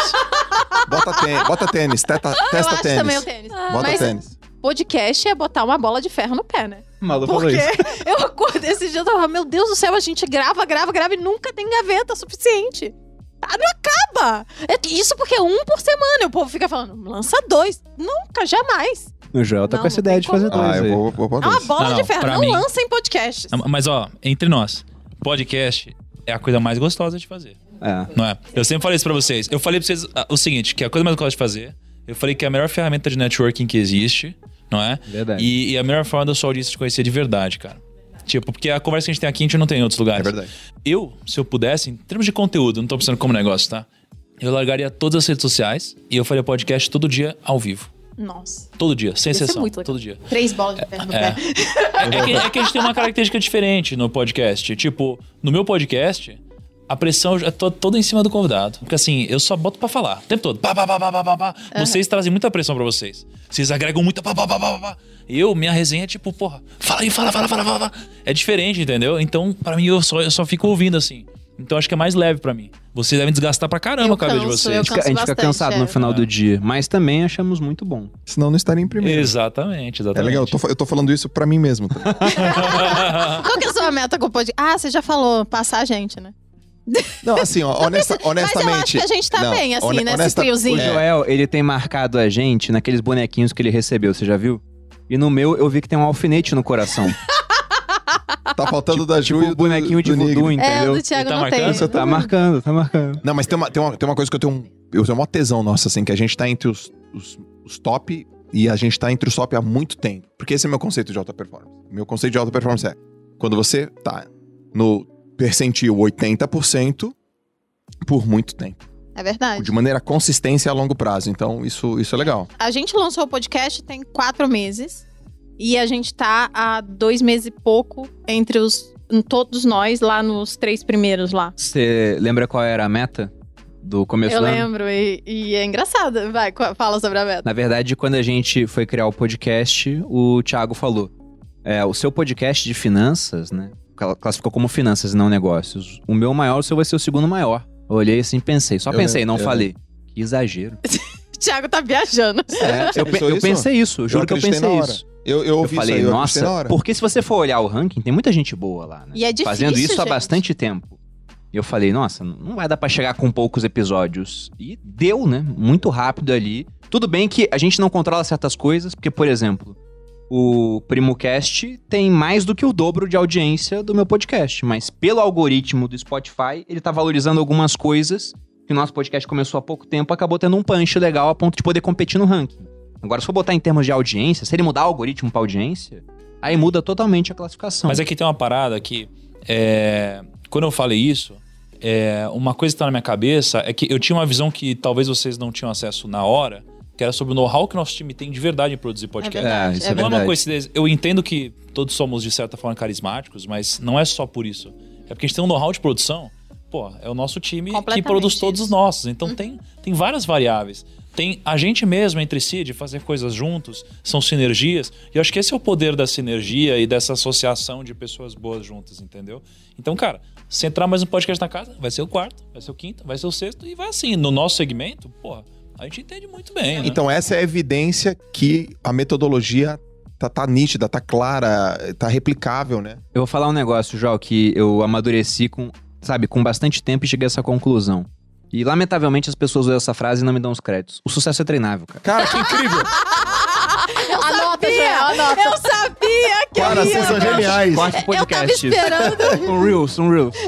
Bota tênis, Eu testa acho tênis. também o tênis. Bota Mas tênis. podcast é botar uma bola de ferro no pé, né? O maluco falou Porque isso. eu acordo esse dia e tava, meu Deus do céu, a gente grava e nunca tem gaveta suficiente. Não acaba! Isso porque é um por semana. E o povo fica falando, lança 2. Nunca, jamais. O Joel tá Não, com essa não ideia tem de fazer como. 2 aí. Eu vou É uma bola Não, de ferro. pra Não mim- lança em podcasts. Mas ó, entre nós, podcast é a coisa mais gostosa de fazer. É. Não é? Eu sempre falei isso pra vocês. Eu falei pra vocês o seguinte, que a coisa mais gostosa de fazer, eu falei que é a melhor ferramenta de networking que existe, não é? Verdade. E a melhor forma da sua audiência te conhecer de verdade, cara. Tipo, porque a conversa que a gente tem aqui, a gente não tem em outros lugares. É verdade. Eu, se eu pudesse, em termos de conteúdo, não tô pensando como negócio, tá? Eu largaria todas as redes sociais e eu faria podcast todo dia ao vivo. Nossa. Todo dia, sem Ia ser exceção. muito legal. Todo dia. 3 bolas de ferro no É. pé. É que a gente tem uma característica diferente no podcast. Tipo, no meu podcast, a pressão é toda em cima do convidado. Porque assim, eu só boto pra falar. O tempo todo. Pá, pá, pá, pá, pá, pá, pá. Vocês trazem muita pressão pra vocês. Vocês agregam muita pá, pá, pá, pá, pá. Minha resenha é tipo, porra, fala aí, fala. É diferente, entendeu? Então, pra mim, eu só fico ouvindo assim. Então, acho que é mais leve pra mim. Vocês devem desgastar pra caramba Eu a cabeça de canso, vocês. eu A gente fica bastante, cansado no final É. do dia, mas também achamos muito bom. Senão não estaria em primeiro. Exatamente. É legal, eu tô falando isso pra mim mesmo. Tá? Qual que é a sua meta com o podcast? Você já falou, passar a gente, né? Não, assim, ó, Mas eu acho honestamente... que a gente tá não, bem, assim, nesse honesta- triozinho. O Joel, ele tem marcado a gente naqueles bonequinhos que ele recebeu, você já viu? E no meu, eu vi que tem um alfinete no coração. Tá faltando da Ju Tipo e o do bonequinho de do voodoo, Nigre. entendeu? do Thiago Ele tá não tem. marcando? Tá marcando, tá marcando. Não, mas tem uma coisa que eu tenho uma tesão nossa, assim, que a gente tá entre os top e a gente tá entre os top há muito tempo. Porque esse é meu conceito de alta performance. Meu conceito de alta performance é quando você tá no percentil 80% por muito tempo. É verdade. De maneira consistência a longo prazo. Então, isso é legal. A gente lançou o podcast tem 4 meses. E a gente tá há 2 meses e pouco entre todos nós lá nos 3 primeiros lá. Você lembra qual era a meta do começo Eu do ano? lembro, e é engraçado. Vai, fala sobre a meta. Na verdade, quando a gente foi criar o podcast, o Thiago falou: o seu podcast de finanças, né? Classificou como finanças e não negócios. O meu maior, o seu vai ser o segundo maior. Eu olhei assim e pensei. Só Eu pensei, lembro, não eu falei. Que exagero. O Thiago tá viajando. Eu pensou isso? pensei isso, eu juro que eu acreditei na pensei hora. isso. Eu Eu ouvi falei, isso aí, eu acreditei na nossa, hora. porque se você for olhar o ranking, tem muita gente boa lá, né? E é difícil, Fazendo isso há gente. bastante tempo. E eu falei, nossa, não vai dar pra chegar com poucos episódios. E deu, né? Muito rápido ali. Tudo bem que a gente não controla certas coisas, porque, por exemplo, O PrimoCast tem mais do que o dobro de audiência do meu podcast, mas pelo algoritmo do Spotify, ele tá valorizando algumas coisas que o nosso podcast começou há pouco tempo, acabou tendo um punch legal a ponto de poder competir no ranking. Agora, se for botar em termos de audiência, se ele mudar o algoritmo pra audiência, aí muda totalmente a classificação. Mas aqui tem uma parada que, quando eu falei isso, uma coisa que tá na minha cabeça é que eu tinha uma visão que talvez vocês não tinham acesso na hora, que era sobre o know-how que o nosso time tem de verdade em produzir podcast. Isso é Não é uma verdade. coincidência. Eu entendo que todos somos, de certa forma, carismáticos, mas não é só por isso. É porque a gente tem um know-how de produção. Pô, é o nosso time que Completamente produz todos os isso. nossos. Então tem várias variáveis. Tem a gente mesmo entre si, de fazer coisas juntos, são sinergias. E eu acho que esse é o poder da sinergia e dessa associação de pessoas boas juntas, entendeu? Então, cara, se entrar mais um podcast na casa, vai ser o quarto, vai ser o quinto, vai ser o sexto e vai assim. No nosso segmento, porra, a gente entende muito bem, né? Então essa é a evidência que a metodologia tá nítida, tá clara, tá replicável, né? Eu vou falar um negócio, João, que eu amadureci com bastante tempo e cheguei a essa conclusão. E, lamentavelmente, as pessoas usam essa frase e não me dão os créditos. O sucesso é treinável, cara. Cara, que incrível! Anota, Joel, anota. Eu sabia que Cara, eu ia. vocês são geniais. Corte Eu tava podcast. esperando. Um Reels.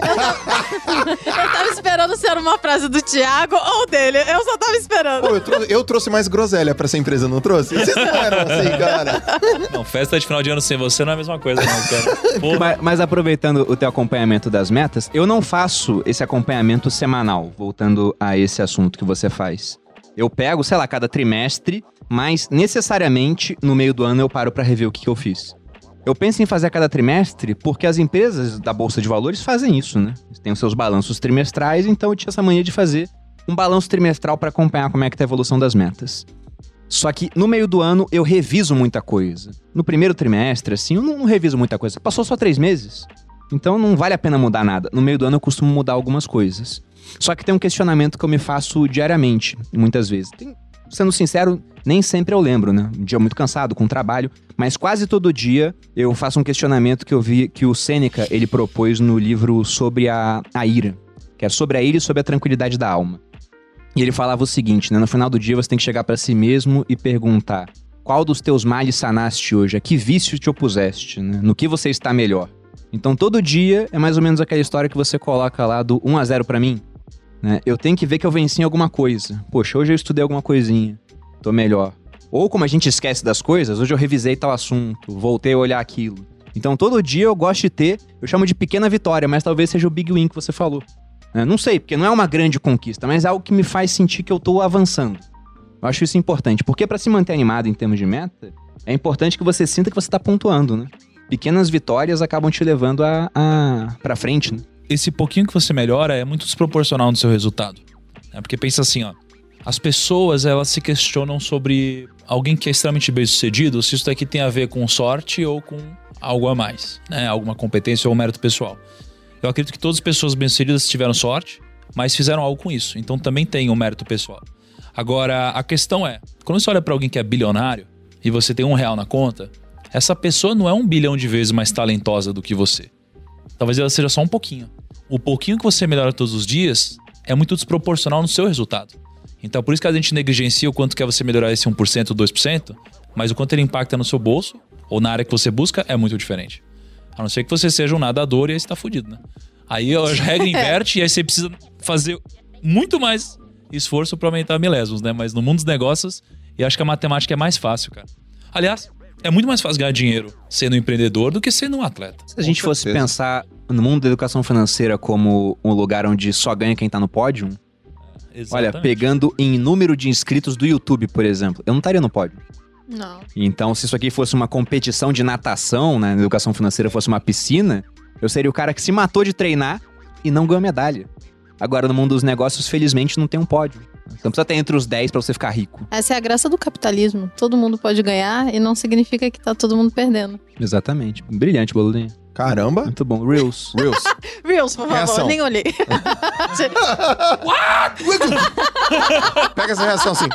Eu tava esperando se era uma frase do Thiago ou dele. Eu só tava esperando. Pô, eu trouxe mais groselha pra essa empresa, não trouxe? Vocês não eram assim, cara. Não, festa de final de ano sem você não é a mesma coisa, não, cara. Porra. Mas aproveitando o teu acompanhamento das metas, eu não faço esse acompanhamento semanal, voltando a esse assunto que você faz. Eu pego, sei lá, cada trimestre, mas necessariamente no meio do ano eu paro pra rever o que eu fiz. Eu penso em fazer a cada trimestre porque as empresas da Bolsa de Valores fazem isso, né? Eles têm os seus balanços trimestrais, então eu tinha essa mania de fazer um balanço trimestral pra acompanhar como é que tá a evolução das metas. Só que no meio do ano eu reviso muita coisa. No primeiro trimestre, assim, eu não reviso muita coisa. Passou só 3 meses. Então não vale a pena mudar nada. No meio do ano eu costumo mudar algumas coisas. Só que tem um questionamento que eu me faço diariamente, muitas vezes. Sendo sincero, nem sempre eu lembro, né? Um dia muito cansado, com trabalho. Mas quase todo dia eu faço um questionamento que eu vi que o Sêneca, ele propôs no livro sobre a ira. Que é sobre a ira e sobre a tranquilidade da alma. E ele falava o seguinte, né? No final do dia você tem que chegar pra si mesmo e perguntar: qual dos teus males sanaste hoje? A que vício te opuseste? Né? No que você está melhor? Então todo dia é mais ou menos aquela história que você coloca lá do 1-0 pra mim. Né? Eu tenho que ver que eu venci em alguma coisa. Poxa, hoje eu estudei alguma coisinha. Tô melhor. Ou como a gente esquece das coisas, hoje eu revisei tal assunto, voltei a olhar aquilo. Então todo dia eu gosto de ter, eu chamo de pequena vitória, mas talvez seja o big win que você falou. Não sei, porque não é uma grande conquista, mas é algo que me faz sentir que eu tô avançando. Eu acho isso importante, porque pra se manter animado em termos de meta, é importante que você sinta que você tá pontuando, né? Pequenas vitórias acabam te levando pra frente, né? Esse pouquinho que você melhora é muito desproporcional no seu resultado. Né? Porque pensa assim, ó. As pessoas, elas se questionam sobre alguém que é extremamente bem-sucedido, se isso daqui tem a ver com sorte ou com algo a mais, né? Alguma competência ou mérito pessoal. Eu acredito que todas as pessoas bem-sucedidas tiveram sorte, mas fizeram algo com isso. Então também tem um mérito pessoal. Agora, a questão é, quando você olha para alguém que é bilionário e você tem R$1 na conta, essa pessoa não é 1 bilhão de vezes mais talentosa do que você. Talvez ela seja só um pouquinho. O pouquinho que você melhora todos os dias é muito desproporcional no seu resultado. Então, por isso que a gente negligencia o quanto quer você melhorar esse 1%, 2%, mas o quanto ele impacta no seu bolso ou na área que você busca é muito diferente. A não ser que você seja um nadador e aí você tá fudido, né? Aí a regra inverte e aí você precisa fazer muito mais esforço para aumentar milésimos, né? Mas no mundo dos negócios, eu acho que a matemática é mais fácil, cara. Aliás, é muito mais fácil ganhar dinheiro sendo um empreendedor do que sendo um atleta. Se a gente fosse pensar no mundo da educação financeira como um lugar onde só ganha quem tá no pódio, olha, pegando em número de inscritos do YouTube, por exemplo, eu não estaria no pódio. Não. Então, se isso aqui fosse uma competição de natação, né, na educação financeira fosse uma piscina, eu seria o cara que se matou de treinar e não ganhou medalha. Agora, no mundo dos negócios, felizmente, não tem um pódio. Você não precisa ter entre os 10 pra você ficar rico. Essa é a graça do capitalismo. Todo mundo pode ganhar e não significa que tá todo mundo perdendo. Exatamente. Brilhante, Boludinha. Caramba. Muito bom. Reels. Reels. Reels, por favor, Reação. nem olhei. Pega essa reação assim.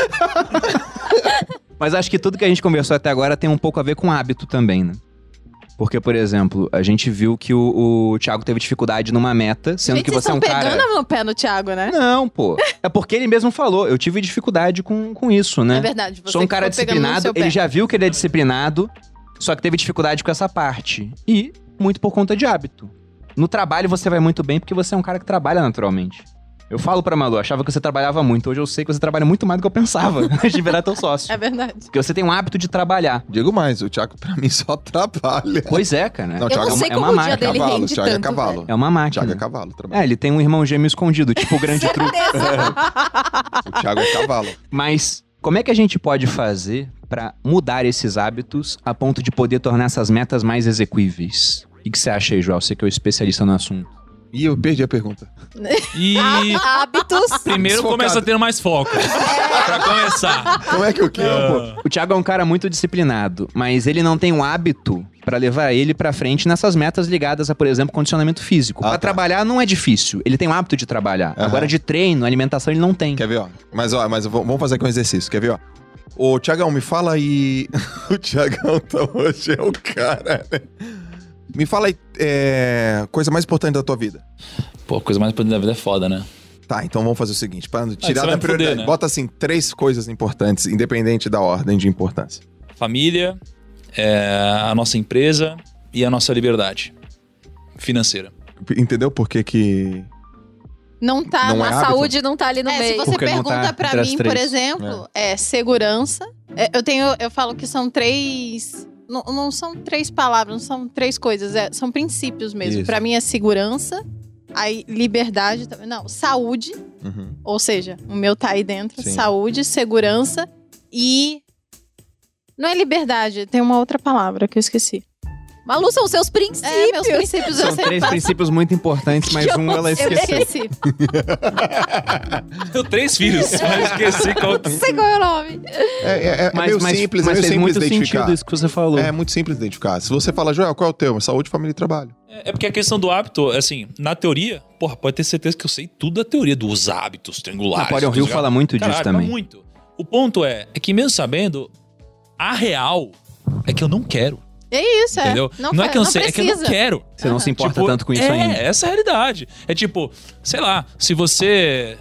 Mas acho que tudo que a gente conversou até agora tem um pouco a ver com hábito também, né? Porque, por exemplo, a gente viu que o Thiago teve dificuldade numa meta, sendo Gente, que você é um vocês cara... estão pegando no pé no Thiago, né? Não, pô. É porque ele mesmo falou, eu tive dificuldade com isso, né? É verdade. Você Sou um que cara ficou pegando no disciplinado, seu pé. ele já viu que ele é disciplinado, só que teve dificuldade com essa parte. E muito por conta de hábito. No trabalho você vai muito bem porque você é um cara que trabalha naturalmente. Eu falo pra Malu, achava que você trabalhava muito. Hoje eu sei que você trabalha muito mais do que eu pensava antes de virar teu sócio. É verdade. Porque você tem um hábito de trabalhar. Digo mais, o Thiago pra mim só trabalha. Pois é, cara. Não, Eu Thiago não sei é como uma o máquina. dia dele Cavalo, rende Thiago é tanto. cavalo. É uma máquina. Thiago é cavalo, trabalha. É, ele tem um irmão gêmeo escondido, tipo o grande truque. O Thiago é cavalo. Mas como é que a gente pode fazer pra mudar esses hábitos a ponto de poder tornar essas metas mais execuíveis? O que você acha aí, Joel? Você que é o especialista no assunto. Ih, eu perdi a pergunta. E Hábitos. primeiro Desfocado. começa a ter mais foco. Pra começar. Como é que o quê, pô? O Thiago é um cara muito disciplinado, mas ele não tem um hábito pra levar ele pra frente nessas metas ligadas a, por exemplo, condicionamento físico. Pra tá. trabalhar não é difícil, ele tem um hábito de trabalhar. Aham. Agora de treino, alimentação ele não tem. Quer ver, ó? Mas vamos fazer aqui um exercício, quer ver, ó? Ô, Thiagão, me fala aí... O Thiagão tá hoje é o cara, né? Me fala aí, coisa mais importante da tua vida. Pô, coisa mais importante da vida é foda, né? Tá, então vamos fazer o seguinte, pra você tirar vai da me prioridade. fuder, né? Bota assim, 3 coisas importantes, independente da ordem de importância. Família, a nossa empresa e a nossa liberdade financeira. Entendeu por que que... Não tá Não na é A hábito? saúde não tá ali no Se meio. você Porque não tá pergunta pra entre as mim, três. por exemplo, é segurança. Eu falo que são 3. Não são 3 palavras, não são 3 coisas, são princípios mesmo. Isso. Pra mim é segurança, aí liberdade também. Não, saúde, Uhum. ou seja, o meu tá aí dentro. Sim. Saúde, segurança e. Não é liberdade, tem uma outra palavra que eu esqueci. Malu, são seus princípios. Meus princípios eu São sempre 3 passo. princípios muito importantes, mas um ela Eu esqueceu. esqueci. Eu 3 filhos, mas esqueci qual... Não sei qual é o nome. É meio simples, mas é meio fez simples muito identificar. sentido isso que você falou. É muito simples identificar. Se você fala, Joel, qual é o teu? Saúde, família e trabalho. É porque a questão do hábito, assim, na teoria, porra, pode ter certeza que eu sei tudo da teoria dos hábitos triangulares. Napoleon Hill dos- fala muito disso Caralho, também. fala muito. O ponto é que mesmo sabendo, a real é que eu não quero, É isso, entendeu? Não é que eu não sei, é que eu não quero. Você não se importa Tipo, tanto com isso é, ainda. essa é a realidade. É tipo, sei lá, se você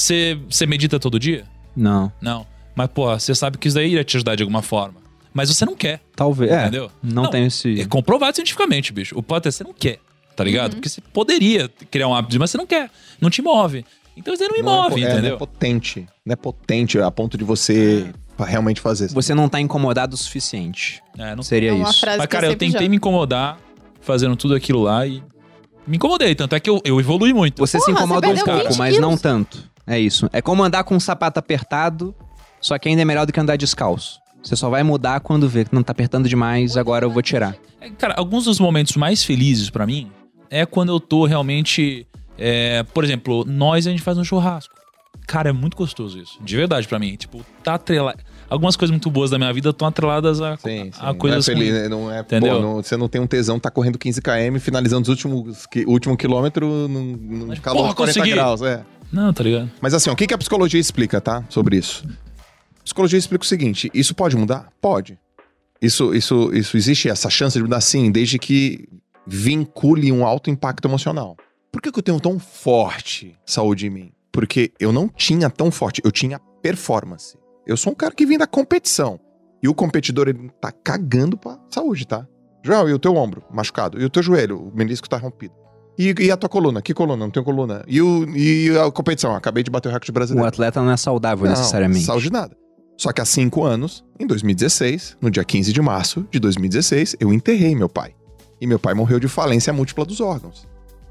medita todo dia? Não, Não. Mas, pô, você sabe que isso daí iria te ajudar de alguma forma. Mas você não quer, talvez. entendeu? Não tem esse... É comprovado cientificamente, bicho. O ponto é que você não quer, tá ligado? Porque você poderia criar um hábito, mas você não quer. Não te move. Então você não me move, Não entendeu? é potente. Não é potente a ponto de você realmente fazer. Você não tá incomodado o suficiente. Não Seria É uma isso. frase Mas, que cara, eu sempre tentei jogo. me incomodar fazendo tudo aquilo lá e me incomodei. Tanto é que eu evolui muito. Você se Porra, incomoda você um perdeu pouco, 20 mas quilos. não tanto. É isso. É como andar com um sapato apertado, só que ainda é melhor do que andar descalço. Você só vai mudar quando vê que não tá apertando demais, agora eu vou tirar. Cara, alguns dos momentos mais felizes pra mim é quando eu tô realmente... por exemplo, a gente faz um churrasco. Cara, é muito gostoso isso. De verdade pra mim. Tipo, tá atrelado... Algumas coisas muito boas da minha vida estão atreladas a coisas não é feliz, ruins. né? Não é, Entendeu? pô, você não tem um tesão, tá correndo 15 km, finalizando os último quilômetro num calor porra, de 40 consegui. graus. Não, tá ligado? Mas assim, o que a psicologia explica, tá? Sobre isso. A psicologia explica o seguinte, isso pode mudar? Pode. Isso existe essa chance de mudar sim, desde que vincule um alto impacto emocional. Por que eu tenho tão forte saúde em mim? Porque eu não tinha tão forte, eu tinha performance. Eu sou um cara que vem da competição. E o competidor, ele tá cagando pra saúde, tá? Joel, e o teu ombro machucado? E o teu joelho, o menisco tá rompido? E a tua coluna? Que coluna? Não tenho coluna. E a competição? Acabei de bater o recorde O brasileiro. atleta não é saudável necessariamente. Saúde nada. Só que há 5 anos, em 2016, no dia 15 de março de 2016, eu enterrei meu pai. E meu pai morreu de falência múltipla dos órgãos.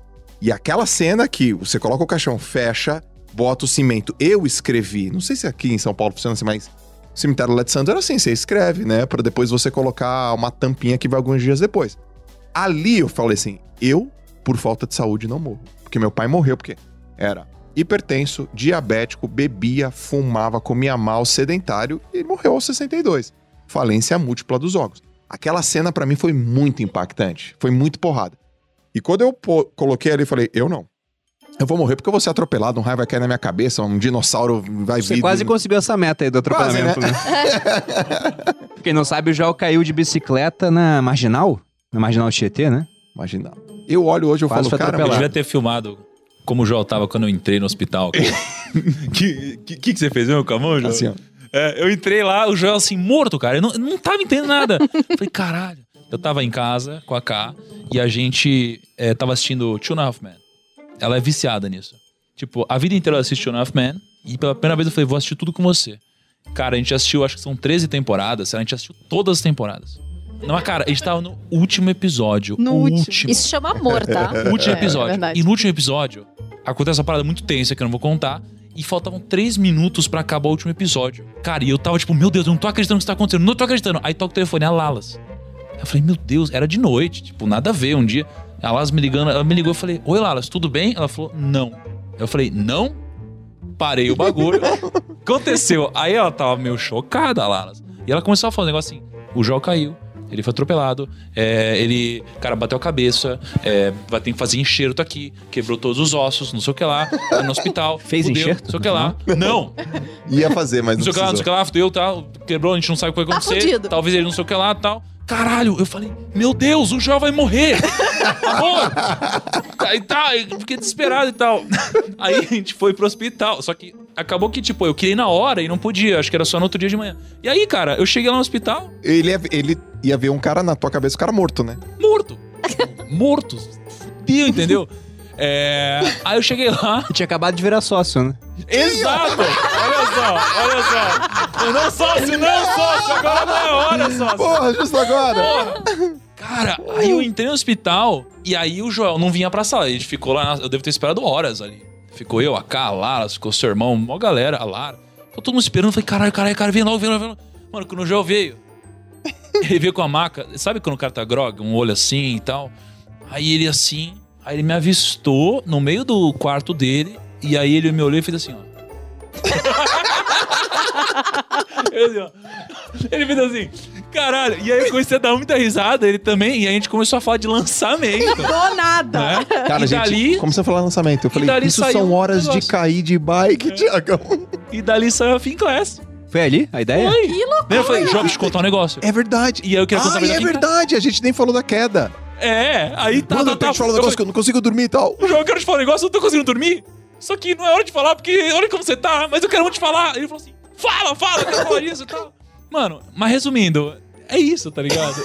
E aquela cena que você coloca o caixão, fecha, bota o cimento. Eu escrevi, não sei se aqui em São Paulo funciona assim, mas o cemitério lá de Santos era assim, você escreve, né? Pra depois você colocar uma tampinha que vai alguns dias depois. Ali eu falei assim, eu, por falta de saúde, não morro. Porque meu pai morreu, porque era hipertenso, diabético, bebia, fumava, comia mal, sedentário e morreu aos 62. Falência múltipla dos órgãos. Aquela cena pra mim foi muito impactante, foi muito porrada. E quando eu coloquei ali, eu falei, eu não. Eu vou morrer porque eu vou ser atropelado, um raio vai cair na minha cabeça, um dinossauro vai vir... Você quase conseguiu essa meta aí do atropelamento, Quase, né? Quem não sabe, o Joel caiu de bicicleta na Marginal, Na Marginal Tietê, né? Imagina. Eu olho hoje e Quase falo, foi cara, atropelado. Eu devia ter filmado como o Joel tava quando eu entrei no hospital. Que você fez mesmo com a mão, Joel? assim, ó. Eu entrei lá, o Joel assim, morto, cara. Eu não tava entendendo nada. Falei, caralho. Eu tava em casa com a K e a gente tava assistindo Two and a Half Men. Ela é viciada nisso. Tipo, a vida inteira ela assiste Two and a Half Men e pela primeira vez eu falei, vou assistir tudo com você. Cara, a gente assistiu, acho que são 13 temporadas. A gente assistiu todas as temporadas. Não, cara, a gente tava no último episódio. No último. Isso chama amor, tá? Último É episódio. verdade. E no último episódio, acontece uma parada muito tensa que eu não vou contar. E faltavam 3 minutos pra acabar o último episódio. Cara, e eu tava tipo, meu Deus, eu não tô acreditando no que isso tá acontecendo. Não tô acreditando. Aí toca o telefone, é a Lalas. Eu falei, meu Deus, era de noite. Tipo, nada a ver. Um dia, a Lalas me ligando, ela me ligou, eu falei, oi Lalas, tudo bem? Ela falou, não. Eu falei, não? Parei o bagulho. Aconteceu. Aí ela tava meio chocada, a Lalas. E ela começou a falar um negócio assim, o Joel caiu. Ele foi atropelado, cara, bateu a cabeça, vai ter que fazer enxerto aqui, quebrou todos os ossos, não sei o que lá, tá no hospital. Fez fudeu, enxerto? Não sei o que lá. Não! Ia fazer, mas Não sei o que lá, não sei o que lá, fudeu, tal, quebrou, a gente não sabe o que vai acontecer. fudido. Talvez ele não sei o que lá, tal. Caralho, eu falei, meu Deus, o Joel vai morrer! Amor! Aí tá, eu fiquei desesperado e tal. Aí a gente foi pro hospital, só que acabou que, tipo, eu queria ir na hora e não podia, acho que era só no outro dia de manhã. E aí, cara, eu cheguei lá no hospital, Ele ia ver um cara na tua cabeça, o cara morto, né? morto. Morto. Fudido, entendeu? Aí eu cheguei lá. Tinha acabado de virar sócio, né? Exato! Olha só. Não sócio, agora não é hora, sócio. Porra, justo agora! Porra. Cara, aí eu entrei no hospital e aí o Joel não vinha pra sala. A gente ficou lá, eu devo ter esperado horas ali. Ficou eu, a K, a Lara, ficou seu irmão, uma galera, a Lara. Ficou todo mundo esperando. Eu falei, caralho, vem logo. Mano, quando o Joel veio, ele veio com a maca. Sabe quando o cara tá grog, um olho assim e tal? Aí ele assim, aí ele me avistou no meio do quarto dele. E aí ele me olhou e fez assim, ó. Ele fez assim, caralho. E aí eu comecei a dar muita risada, ele também. E a gente começou a falar de lançamento. Do nada. Né? Cara, E gente, dali, como você falou no lançamento? Eu falei, dali isso saiu são um horas de negócio. cair de bike, Tiagão. e dali saiu a Fin Class. Foi ali a ideia? Foi. Que loucura. Eu falei, João, deixa eu contar um negócio. É verdade. E aí eu queria contar pra é ele. verdade, a gente nem falou da queda. Aí tá. Quando a gente falou um negócio que eu não consigo dormir e tal. João, eu quero te falar um negócio, eu não tô conseguindo dormir. Só que não é hora de falar, porque olha como você tá, mas eu quero muito te falar. Ele falou assim, fala, eu quero falar disso e tal. Mano, mas resumindo, é isso, tá ligado?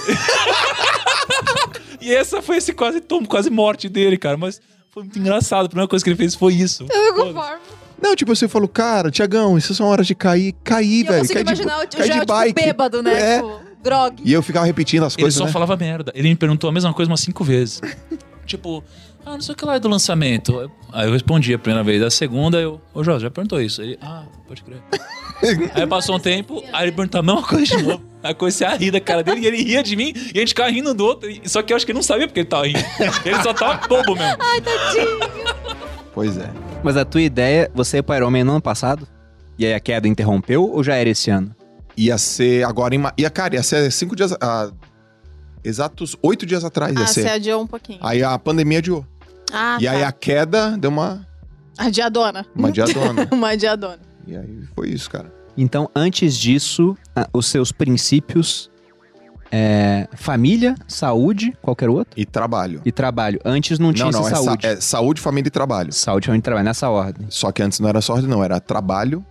E essa foi esse quase morte dele, cara. Mas foi muito engraçado. A primeira coisa que ele fez foi isso. Eu me conformo. Não, tipo, você falou, cara, Tiagão, isso são horas de cair, E eu velho. consigo Cai imaginar o cai Joel, de bike. tipo, bêbado, né? É. Tipo, grog. E eu ficava repetindo as Ele coisas, só né? falava merda. Ele me perguntou a mesma coisa umas 5 vezes. Tipo, não sei o que lá é do lançamento. Aí eu respondi a primeira vez. A segunda, ô Jorge, já perguntou isso. Ele, pode crer. Aí passou um tempo, aí ele perguntou a mesma coisa de novo. Aí eu comecei a rir da cara dele e ele ria de mim e a gente ficava rindo do outro. Só que eu acho que ele não sabia porque ele tava rindo. Ele só tava bobo mesmo. Pois é. Mas a tua ideia, você ia pro Iron Man no ano passado? E aí a queda interrompeu ou já era esse ano? Ia ser agora em... Cara, ia ser 5 dias... exatos 8 dias atrás ia Você ser. adiou um pouquinho. Aí a pandemia adiou. E E aí a queda deu uma Adiadona. diadona. Uma adiadona. E aí foi isso, cara. Então, antes disso, os seus princípios... família, saúde, qualquer outro? E trabalho. E trabalho. Antes não tinha esse saúde. É saúde, família e trabalho. Saúde, família e trabalho, nessa ordem. Só que antes não era só ordem, não. Era trabalho,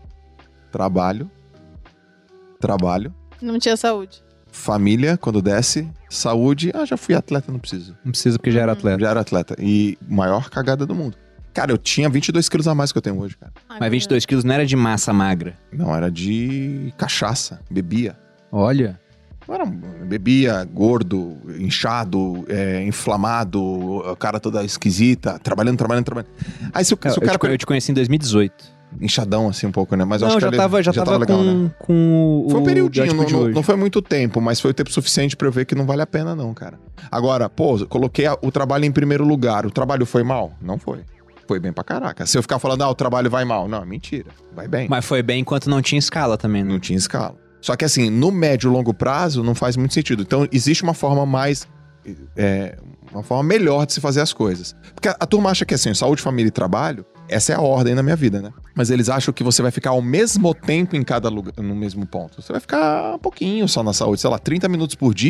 Não tinha saúde. família, quando desce, saúde. Já fui atleta, não preciso. Não precisa porque já era atleta. Já era atleta. E maior cagada do mundo. Cara, eu tinha 22 quilos a mais que eu tenho hoje, cara. Mas 22 quilos não era de massa magra. Não, era de cachaça. Bebia. Olha. Bebia, gordo, inchado, inflamado, a cara toda esquisita, trabalhando. Aí se o cara... Eu te conheci em 2018. Inchadão, assim, um pouco, né? Mas eu Não, acho que já tava legal, com, né? com o Foi um periodinho, biotipo de hoje. não foi muito tempo, mas foi o tempo suficiente pra eu ver que não vale a pena não, cara. Agora, coloquei o trabalho em primeiro lugar. O trabalho foi mal? Não foi. Foi bem pra caraca. Se eu ficar falando, o trabalho vai mal. Não, mentira. Vai bem. Mas foi bem enquanto não tinha escala também, né? Não tinha escala. Só que assim, no médio e longo prazo não faz muito sentido. Então existe uma forma uma forma melhor de se fazer as coisas. Porque a turma acha que assim, saúde, família e trabalho, essa é a ordem na minha vida, né? Mas eles acham que você vai ficar ao mesmo tempo em cada lugar, no mesmo ponto. Você vai ficar um pouquinho só na saúde, sei lá, 30 minutos por dia,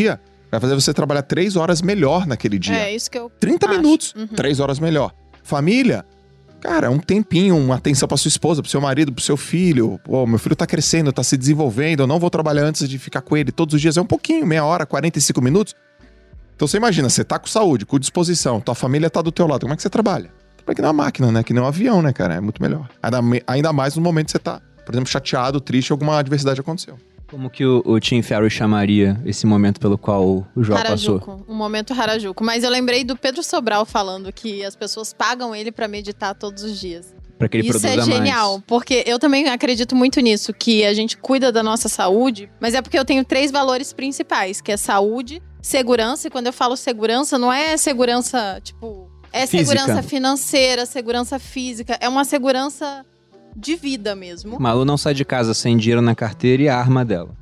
Vai fazer você trabalhar 3 horas melhor naquele dia. É isso que eu 30 acho. minutos, Uhum. 3 horas melhor. Família, cara, um tempinho, uma atenção pra sua esposa, pro seu marido, pro seu filho. Pô, meu filho tá crescendo, tá se desenvolvendo, eu não vou trabalhar antes de ficar com ele todos os dias. É um pouquinho, meia hora, 45 minutos. Então você imagina, você tá com saúde, com disposição, tua família tá do teu lado, como é que você trabalha? Trabalha que nem uma máquina, né? Que nem um avião, né, cara? É muito melhor. Ainda mais no momento que você tá, por exemplo, chateado, triste, alguma adversidade aconteceu. Como que o Tim Ferriss chamaria esse momento pelo qual o João passou? Harajuku, um momento Harajuku. Mas eu lembrei do Pedro Sobral falando que as pessoas pagam ele pra meditar todos os dias. Pra que ele Isso produza é genial, mais. porque eu também acredito muito nisso, que a gente cuida da nossa saúde, mas é porque eu tenho 3 valores principais, que é saúde, segurança, e quando eu falo segurança, não é segurança, tipo... É Física. segurança financeira, segurança física, é uma segurança de vida mesmo. Malu não sai de casa sem dinheiro na carteira e a arma dela.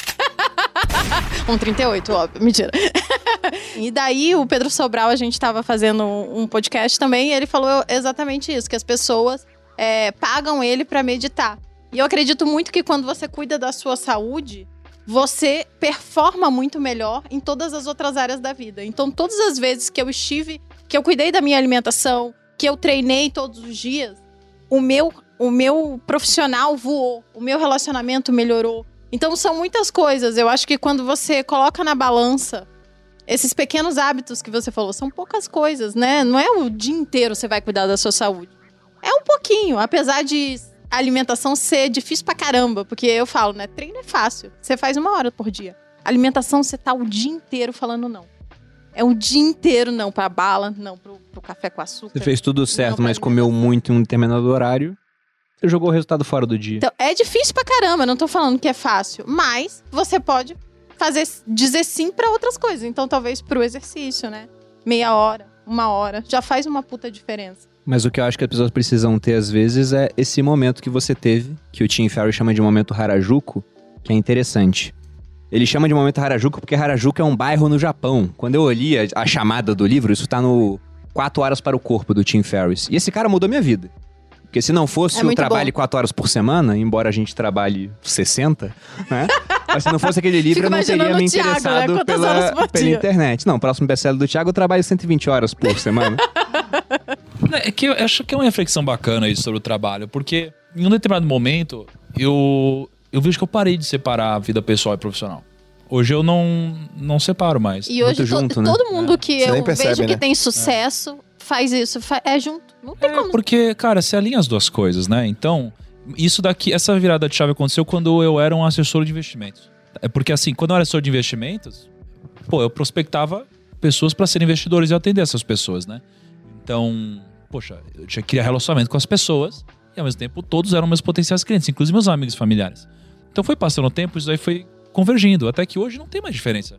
1,38, óbvio, mentira. E daí, o Pedro Sobral, a gente tava fazendo um podcast também, e ele falou exatamente isso, que as pessoas pagam ele pra meditar. E eu acredito muito que quando você cuida da sua saúde, você performa muito melhor em todas as outras áreas da vida. Então, todas as vezes que eu cuidei da minha alimentação, que eu treinei todos os dias, o meu profissional voou, o meu relacionamento melhorou. Então, são muitas coisas. Eu acho que quando você coloca na balança esses pequenos hábitos que você falou, são poucas coisas, né? Não é o dia inteiro você vai cuidar da sua saúde. É um pouquinho, apesar de a alimentação ser difícil pra caramba. Porque eu falo, né? Treino é fácil. Você faz 1 hora por dia. Alimentação, você tá o dia inteiro falando não. É um dia inteiro não pra bala, não pro café com açúcar. Você fez tudo certo, Não, mas pra comeu muito em um determinado horário. Você jogou o resultado fora do dia. Então, é difícil pra caramba, não tô falando que é fácil. Mas você pode dizer sim pra outras coisas. Então, talvez pro exercício, né? Meia hora, 1 hora. Já faz uma puta diferença. Mas o que eu acho que as pessoas precisam ter, às vezes, é esse momento que você teve, que o Tim Ferriss chama de momento Harajuku, que é interessante. Ele chama de momento Harajuku porque Harajuku é um bairro no Japão. Quando eu olhei a chamada do livro, isso tá no 4 Horas para o Corpo, do Tim Ferriss. E esse cara mudou minha vida. Porque se não fosse o trabalho 4 horas por semana, embora a gente trabalhe 60, né? Mas se não fosse aquele livro, eu não teria me interessado pela internet. Não, o próximo best-seller do Thiago, eu trabalho 120 horas por semana. É que eu acho que é uma reflexão bacana isso sobre o trabalho, porque em um determinado momento eu vejo que eu parei de separar a vida pessoal e profissional. Hoje eu não separo mais. E hoje junto, né? todo mundo que Você nem eu percebe, vejo que né? tem sucesso faz isso, é junto. Não tem como. Porque, cara, você alinha as duas coisas, né? Então, essa virada de chave aconteceu quando eu era um assessor de investimentos. É porque, assim, quando eu era assessor de investimentos, eu prospectava pessoas para serem investidores e eu atender essas pessoas, né? Então, poxa, eu tinha que criar relacionamento com as pessoas e, ao mesmo tempo, todos eram meus potenciais clientes, inclusive meus amigos familiares. Então, foi passando o tempo, isso aí foi convergindo, até que hoje não tem mais diferença.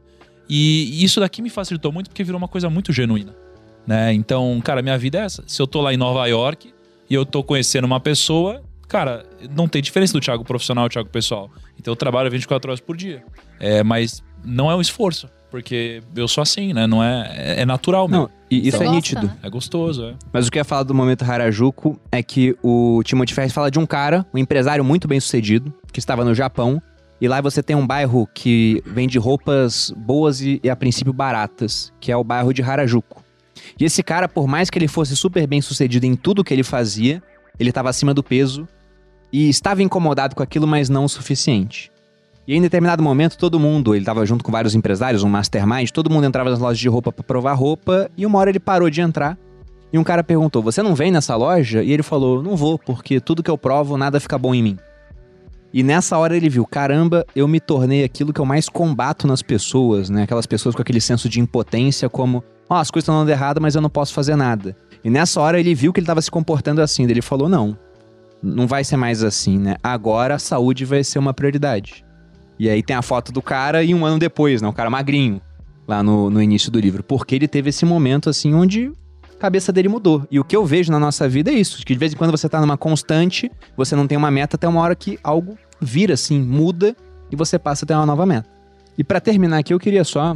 E isso daqui me facilitou muito porque virou uma coisa muito genuína, né? Então, cara, minha vida é essa. Se eu tô lá em Nova York e eu tô conhecendo uma pessoa, cara, não tem diferença do Thiago profissional e do Thiago pessoal. Então eu trabalho 24 horas por dia. Mas não é um esforço, porque eu sou assim, né? Não é natural mesmo. Não, e isso Você é gosta, nítido. né? É gostoso, é. Mas o que eu ia falar do momento Harajuku é que o Timothy Ferriss fala de um cara, um empresário muito bem sucedido, que estava no Japão. E lá você tem um bairro que vende roupas boas e a princípio baratas, que é o bairro de Harajuku. E esse cara, por mais que ele fosse super bem sucedido em tudo que ele fazia, ele estava acima do peso e estava incomodado com aquilo, mas não o suficiente. E em determinado momento, todo mundo, ele estava junto com vários empresários, um mastermind, todo mundo entrava nas lojas de roupa para provar roupa, e uma hora ele parou de entrar, e um cara perguntou, você não vem nessa loja? E ele falou, não vou, porque tudo que eu provo, nada fica bom em mim. E nessa hora ele viu, caramba, eu me tornei aquilo que eu mais combato nas pessoas, né? Aquelas pessoas com aquele senso de impotência, como, as coisas estão dando errado, mas eu não posso fazer nada. E nessa hora ele viu que ele estava se comportando assim, daí ele falou, não vai ser mais assim, né? Agora a saúde vai ser uma prioridade. E aí tem a foto do cara e um ano depois, né? O cara magrinho, lá no início do livro. Porque ele teve esse momento, assim, onde a cabeça dele mudou. E o que eu vejo na nossa vida é isso, que de vez em quando você tá numa constante, você não tem uma meta, até uma hora que algo vira, assim, muda, e você passa a ter uma nova meta. E pra terminar aqui, eu queria só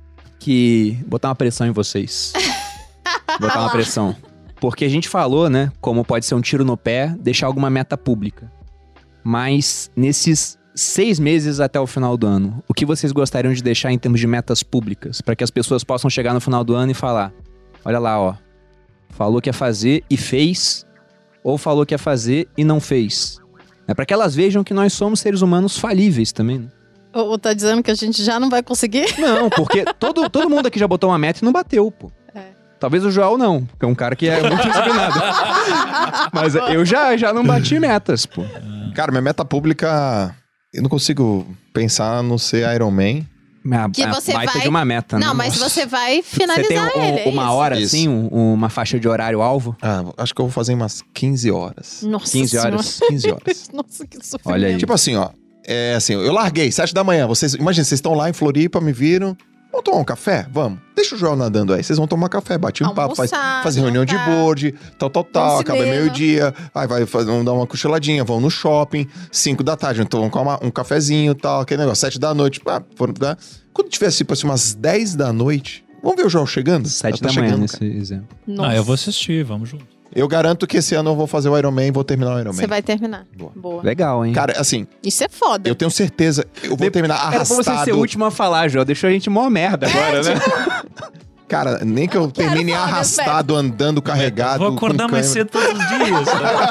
botar uma pressão em vocês. Botar uma pressão. Porque a gente falou, né, como pode ser um tiro no pé, deixar alguma meta pública. Mas nesses 6 meses até o final do ano, o que vocês gostariam de deixar em termos de metas públicas? Para que as pessoas possam chegar no final do ano e falar, olha lá, ó, falou que ia fazer e fez, ou falou que ia fazer e não fez. É para que elas vejam que nós somos seres humanos falíveis também, né? Ou tá dizendo que a gente já não vai conseguir? Não, porque todo mundo aqui já botou uma meta e não bateu, pô. Talvez o Joel não, porque é um cara que é muito disciplinado. Mas eu já não bati metas, pô. Cara, minha meta pública... Eu não consigo pensar no ser Iron Man. Que você baita vai... de uma meta, né? Não, mas você vai finalizar você tem ele. uma hora, Isso. assim, uma faixa de horário-alvo? Acho que eu vou fazer umas 15 horas. Nossa 15 horas. 15 horas. Nossa, que sofrimento. Olha aí. Tipo assim, ó. É assim, eu larguei, 7 da manhã. Imagina, vocês estão lá em Floripa, me viram. Vamos tomar um café? Vamos. Deixa o Joel nadando aí. Vocês vão tomar café, bate um papo, faz reunião de board, tal. Acaba meio-dia. Aí vamos dar uma cochiladinha, vão no shopping. 5 da tarde, então vamos tomar um cafezinho, tal, aquele negócio. 7 da noite. Quando tivesse, tipo assim, umas 10 da noite, vamos ver o Joel chegando? 7 Tá da manhã, chegando, nesse cara. exemplo. Nossa. Eu vou assistir, vamos junto. Eu garanto que esse ano eu vou fazer o Iron Man e vou terminar o Iron Man. Você vai terminar. Boa. Legal, hein? Cara, assim, Isso é foda. eu tenho certeza, eu vou terminar Era pra arrastado. você ser o último a falar, Joel. Deixou a gente mó merda agora, né? Cara, nem que eu termine falar arrastado, andando, carregado. Vou acordar com mais câmera. cedo todos os dias.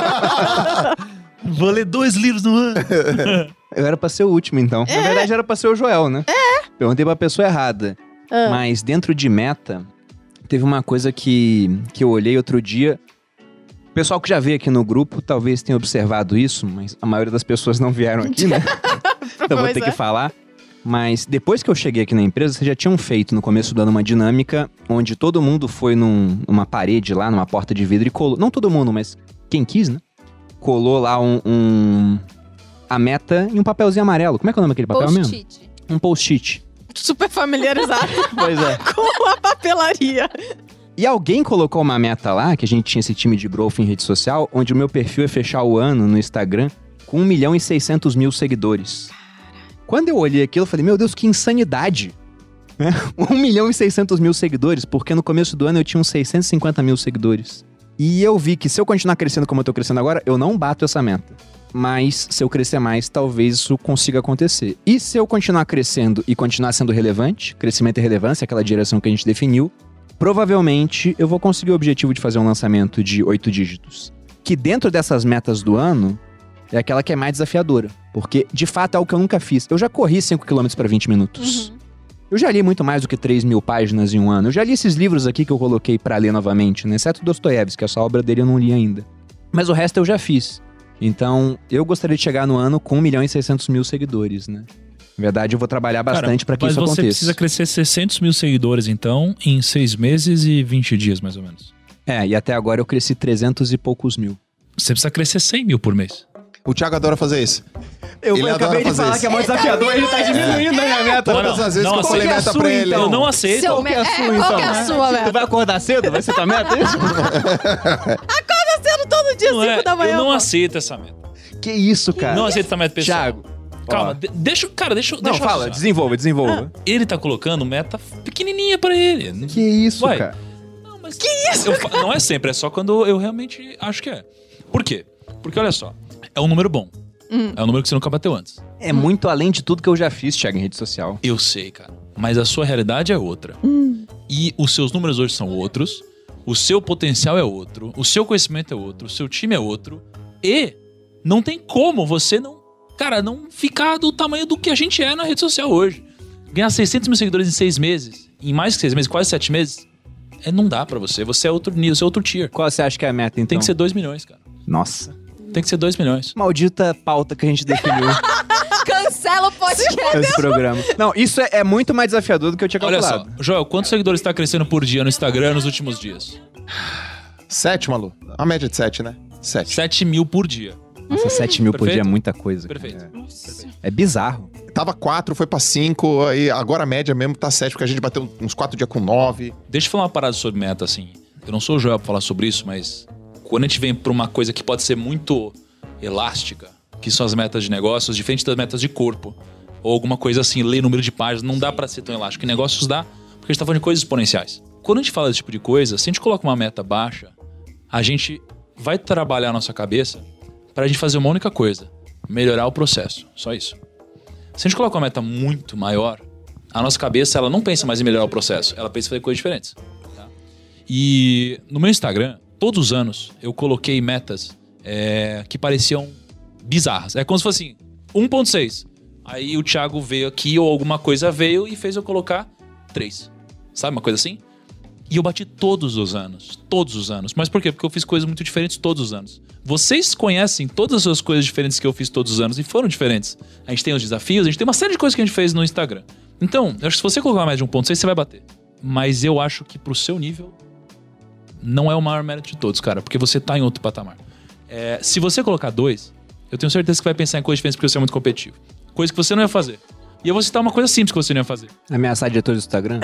Vou ler 2 livros no ano. Eu era pra ser o último, então. Na verdade, era pra ser o Joel, né? Perguntei pra pessoa errada. Mas dentro de meta, teve uma coisa que eu olhei outro dia. O pessoal que já veio aqui no grupo talvez tenha observado isso, mas a maioria das pessoas não vieram aqui, né? Então vou ter que falar. Mas depois que eu cheguei aqui na empresa, vocês já tinham feito no começo do ano uma dinâmica onde todo mundo foi numa parede lá, numa porta de vidro e colou. Não todo mundo, mas quem quis, né? Colou lá a meta em um papelzinho amarelo. Como é que é o nome daquele papel mesmo? Post-it. Um post-it. Super familiarizado Pois é. com a papelaria. E alguém colocou uma meta lá, que a gente tinha esse time de growth em rede social, onde o meu perfil é fechar o ano no Instagram com 1.600.000 seguidores. Quando eu olhei aquilo, eu falei, meu Deus, que insanidade. 1.600.000 seguidores, porque no começo do ano eu tinha uns 650.000 seguidores. E eu vi que se eu continuar crescendo como eu tô crescendo agora, eu não bato essa meta. Mas se eu crescer mais, talvez isso consiga acontecer. E se eu continuar crescendo e continuar sendo relevante, crescimento e relevância, aquela direção que a gente definiu, provavelmente eu vou conseguir o objetivo de fazer um lançamento de 8 dígitos. Que dentro dessas metas do ano, é aquela que é mais desafiadora. Porque, de fato, é algo que eu nunca fiz. Eu já corri 5 km para 20 minutos. Eu já li muito mais do que 3.000 páginas em um ano. Eu já li esses livros aqui que eu coloquei pra ler novamente, né? Exceto Dostoiévski, essa obra dele eu não li ainda. Mas o resto eu já fiz. Então, eu gostaria de chegar no ano com 1.600.000 seguidores, né? Na verdade, eu vou trabalhar bastante pra que isso Mas aconteça. você precisa crescer 600.000 seguidores, então, em 6 meses e 20 dias, mais ou menos. E até agora eu cresci 300 e poucos mil. Você precisa crescer 100 mil por mês. O Thiago adora fazer isso. Eu Ele acabei adora de fazer falar isso. que é mais desafiador, ele tá diminuindo a minha meta. Todas as vezes não que eu falei aceito. meta Qual que pra é a ele. sua, Eu não aceito. Seu Qual que é a sua, qual então? que é a sua meta? Tu vai acordar cedo? Vai ser tua meta, é isso? Sendo todo dia, 5 da manhã. Eu não pô. aceito essa meta. Que isso, cara? Não aceito essa meta pessoal. Thiago. Calma, ó. deixa Não, fala, desenvolva. Ele tá colocando meta pequenininha pra ele. Que isso, Ué, cara? Não, mas que isso? Não é sempre, é só quando eu realmente acho que é. Por quê? Porque olha só, é um número bom. É um número que você nunca bateu antes. É muito além de tudo que eu já fiz, Thiago, em rede social. Eu sei, cara. Mas a sua realidade é outra. E os seus números hoje são outros. O seu potencial é outro. O seu conhecimento é outro. O seu time é outro. E não tem como você não ficar do tamanho do que a gente é na rede social hoje. Ganhar 600 mil seguidores em 6 meses. Em mais que 6 meses, quase 7 meses. Não dá pra você. Você é outro nível, você é outro tier. Qual você acha que é a meta, então? Tem que ser 2 milhões, cara. Nossa. Tem que ser 2 milhões. Maldita pauta que a gente definiu Cancela o podcast. nesse programa. Não, isso é muito mais desafiador do que eu tinha Olha calculado. só, Joel, quantos seguidores está crescendo por dia no Instagram nos últimos dias? 7, Malu. A média de 7, né? 7. 7 mil por dia. Nossa, 7 mil por Perfeito. dia é muita coisa. cara. Perfeito. É bizarro. Tava 4, foi pra 5, aí agora a média mesmo tá 7, porque a gente bateu uns 4 dias com 9. Deixa eu falar uma parada sobre meta, assim. Eu não sou o Joel pra falar sobre isso, mas quando a gente vem pra uma coisa que pode ser muito elástica, que são as metas de negócios, diferente das metas de corpo, ou alguma coisa assim, ler número de páginas, não dá pra ser tão elástico. Em negócios dá, porque a gente tá falando de coisas exponenciais. Quando a gente fala desse tipo de coisa, se a gente coloca uma meta baixa, a gente vai trabalhar a nossa cabeça pra gente fazer uma única coisa: melhorar o processo. Só isso. Se a gente coloca uma meta muito maior, a nossa cabeça, ela não pensa mais em melhorar o processo. Ela pensa em fazer coisas diferentes. Tá? E no meu Instagram, todos os anos, eu coloquei metas que pareciam bizarras. É como se fosse assim, 1.6. Aí o Thiago veio aqui, ou alguma coisa veio e fez eu colocar 3. Sabe, uma coisa assim? E eu bati todos os anos. Todos os anos. Mas por quê? Porque eu fiz coisas muito diferentes todos os anos. Vocês conhecem todas as coisas diferentes que eu fiz todos os anos e foram diferentes. A gente tem os desafios, a gente tem uma série de coisas que a gente fez no Instagram. Então, eu acho que se você colocar mais de 1.6, você vai bater. Mas eu acho que pro seu nível, não é o maior mérito de todos, cara. Porque você tá em outro patamar. Se você colocar 2, eu tenho certeza que vai pensar em coisas diferentes porque você é muito competitivo. Coisa que você não ia fazer. E eu vou citar uma coisa simples que você não ia fazer. Ameaçar diretor do Instagram?